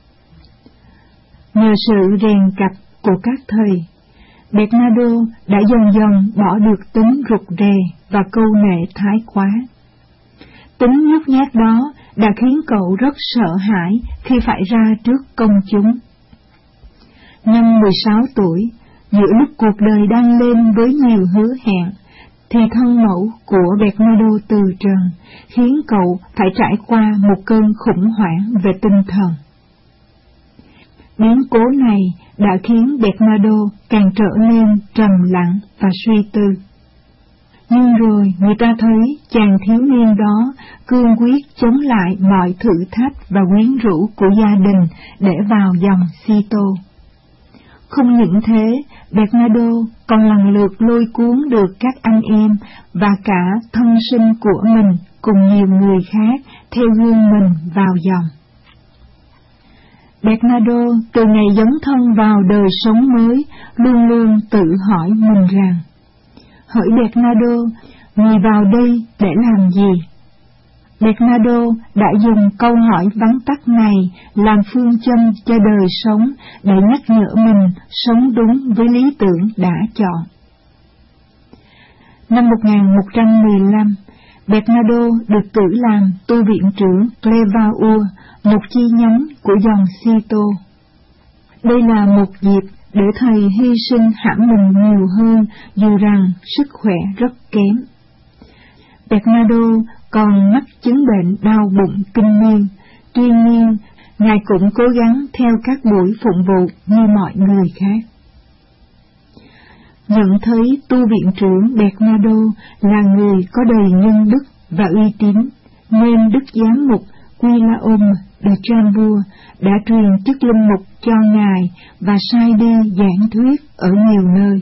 S4: Nhờ sự rèn cặp của các thầy, Bernardo đã dần dần bỏ được tính rụt rè và câu nệ thái quá. Tính nhút nhát đó đã khiến cậu rất sợ hãi khi phải ra trước công chúng. Năm 16 tuổi, giữa lúc cuộc đời đang lên với nhiều hứa hẹn, thì thân mẫu của Bernardo từ trần, khiến cậu phải trải qua một cơn khủng hoảng về tinh thần. Biến cố này đã khiến Bernardo càng trở nên trầm lặng và suy tư. Nhưng rồi người ta thấy chàng thiếu niên đó cương quyết chống lại mọi thử thách và quyến rũ của gia đình để vào dòng Cito. Không những thế, Bernardo còn lần lượt lôi cuốn được các anh em và cả thân sinh của mình cùng nhiều người khác theo gương mình vào dòng. Bernardo từ ngày dấn thân vào đời sống mới luôn luôn tự hỏi mình rằng: hỡi Bernardo, người vào đây để làm gì? Bernardo đã dùng câu hỏi vắn tắt này làm phương châm cho đời sống để nhắc nhở mình sống đúng với lý tưởng đã chọn. Năm 1115, Bernardo được cử làm tu viện trưởng Clevaur, một chi nhánh của dòng Cito. Đây là một dịp để thầy hy sinh hãm mình nhiều hơn dù rằng sức khỏe rất kém. Bernardo còn mắc chứng bệnh đau bụng kinh niên, tuy nhiên ngài cũng cố gắng theo các buổi phụng vụ như mọi người khác. Nhận thấy tu viện trưởng Bernardo là người có đầy nhân đức và uy tín, nên Đức Giám mục Guillaume de Chambord đã truyền chức linh mục cho ngài và sai đi giảng thuyết ở nhiều nơi.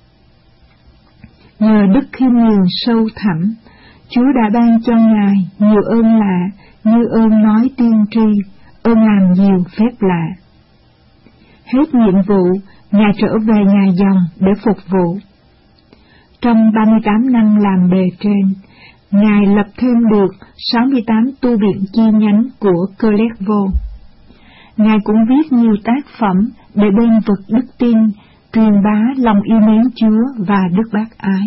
S4: Nhờ đức khiêm nhường sâu thẳm, Chúa đã ban cho ngài nhiều ơn lạ như ơn nói tiên tri, ơn làm nhiều phép lạ. Hết nhiệm vụ, ngài trở về nhà dòng để phục vụ. Trong 38 năm làm bề trên, ngài lập thêm được 68 tu viện chi nhánh của Clervaux. Ngài cũng viết nhiều tác phẩm để bên vực đức tin, truyền bá lòng yêu mến Chúa và đức bác ái.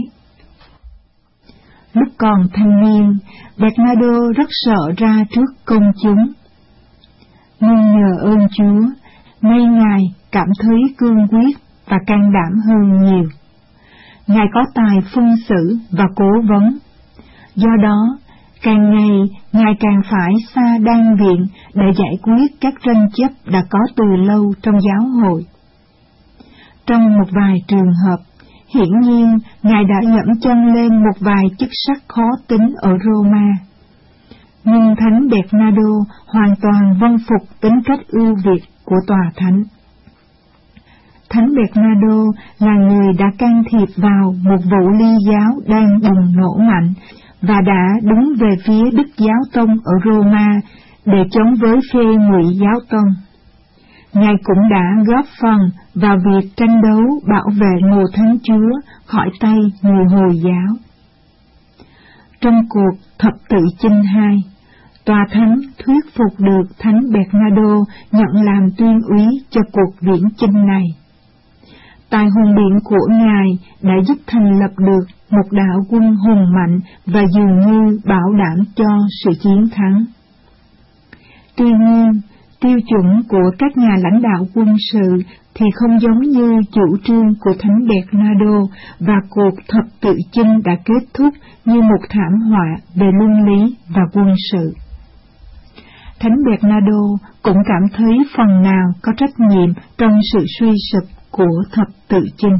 S4: Lúc còn thanh niên, Bernardo rất sợ ra trước công chúng. Nhưng nhờ ơn Chúa, nay ngài cảm thấy cương quyết và can đảm hơn nhiều. Ngài có tài phân xử và cố vấn. Do đó, càng ngày ngài càng phải xa đan viện để giải quyết các tranh chấp đã có từ lâu trong giáo hội. Trong một vài trường hợp, hiển nhiên ngài đã dẫm chân lên một vài chức sắc khó tính ở Roma. Nhưng Thánh Bernardo hoàn toàn vâng phục tính cách ưu việt của tòa thánh. Thánh Bernardo là người đã can thiệp vào một vụ ly giáo đang bùng nổ mạnh và đã đứng về phía Đức Giáo Tông ở Roma để chống với phê ngụy Giáo Tông. Ngài cũng đã góp phần vào việc tranh đấu bảo vệ ngôi Thánh Chúa khỏi tay người Hồi giáo. Trong cuộc thập tự chinh 2, tòa thánh thuyết phục được Thánh Bernardo nhận làm tuyên úy cho cuộc viễn chinh này. Tài hùng biện của ngài đã giúp thành lập được một đạo quân hùng mạnh và dường như bảo đảm cho sự chiến thắng. Tuy nhiên, tiêu chuẩn của các nhà lãnh đạo quân sự thì không giống như chủ trương của Thánh Bernardo, và cuộc thập tự chinh đã kết thúc như một thảm họa về luân lý và quân sự. Thánh Bernardo cũng cảm thấy phần nào có trách nhiệm trong sự suy sụp của thập tự chinh.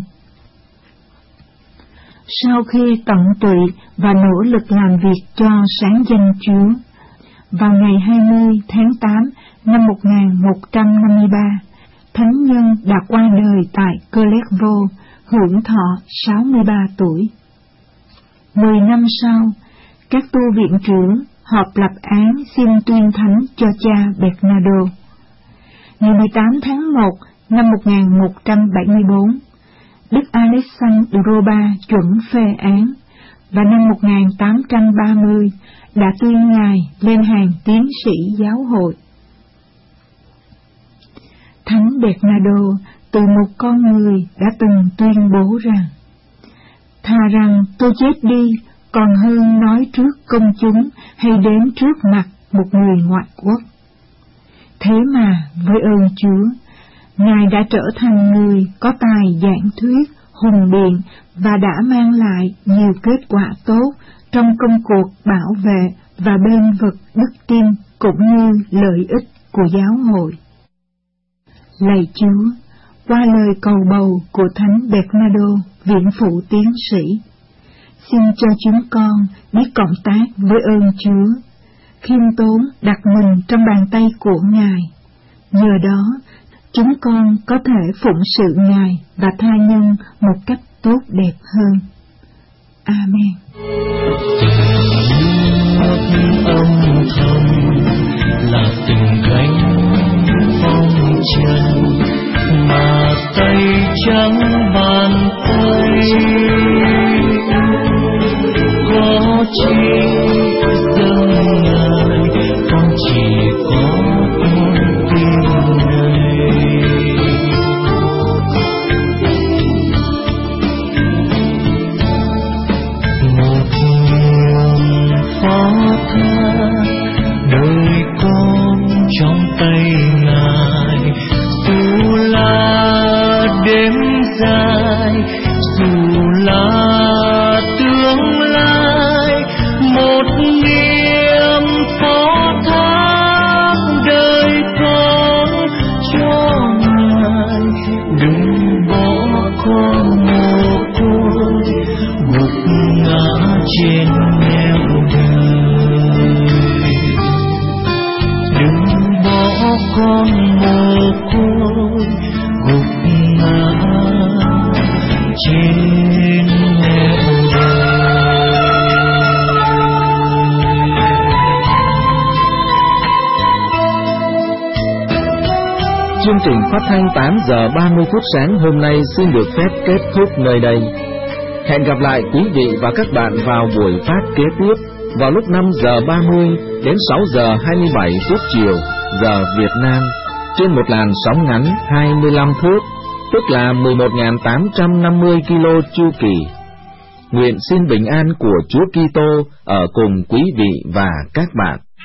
S4: Sau khi tận tụy và nỗ lực làm việc cho sáng danh Chúa, vào ngày 20 tháng 8 năm 1153, Thánh nhân đã qua đời tại Clervaux, hưởng thọ 63 tuổi. 10 năm sau, các tu viện trưởng họp lập án xin tuyên thánh cho cha Bernardo. Ngày 18 tháng 1 năm 1174, Đức Alexandre de Roba chuẩn phê án, và năm 1830 đã tuyên ngài lên hàng tiến sĩ giáo hội. Thánh Bernardo từ một con người đã từng tuyên bố rằng: thà rằng tôi chết đi còn hơn nói trước công chúng hay đến trước mặt một người ngoại quốc. Thế mà với ơn Chúa, ngài đã trở thành người có tài giảng thuyết, hùng biện và đã mang lại nhiều kết quả tốt trong công cuộc bảo vệ và bênh vực đức tin cũng như lợi ích của giáo hội. Lạy Chúa, qua lời cầu bầu của Thánh Bernardo, viện phụ tiến sĩ, xin cho chúng con biết cộng tác với ơn Chúa, khiêm tốn đặt mình trong bàn tay của Ngài. Nhờ đó, chúng con có thể phụng sự Ngài và tha nhân một cách tốt đẹp hơn. Amen.
S5: Âm thầm là từng cánh phong trần mà tay trắng bàn tay có chi dâng Ngài, con chỉ có con tim này. Một niềm phó tha đời con trong tay Ngài, dù là đêm dài, dù là tương lai, một niềm phó thác đời con cho Ngài. Đừng bỏ con mồ côi gục ngã trên nẻo đời, đừng bỏ con mồ côi gục ngã trên nẻo đời.
S1: Chương trình phát thanh 8 giờ 30 phút sáng hôm nay xin được phép kết thúc nơi đây. Hẹn gặp lại quý vị và các bạn vào buổi phát kế tiếp vào lúc 5 giờ 30 đến 6 giờ 27 phút chiều giờ Việt Nam trên một làn sóng ngắn 25 thước, tức là 11.850 kilo chu kỳ. Nguyện xin bình an của Chúa Kitô ở cùng quý vị và các bạn.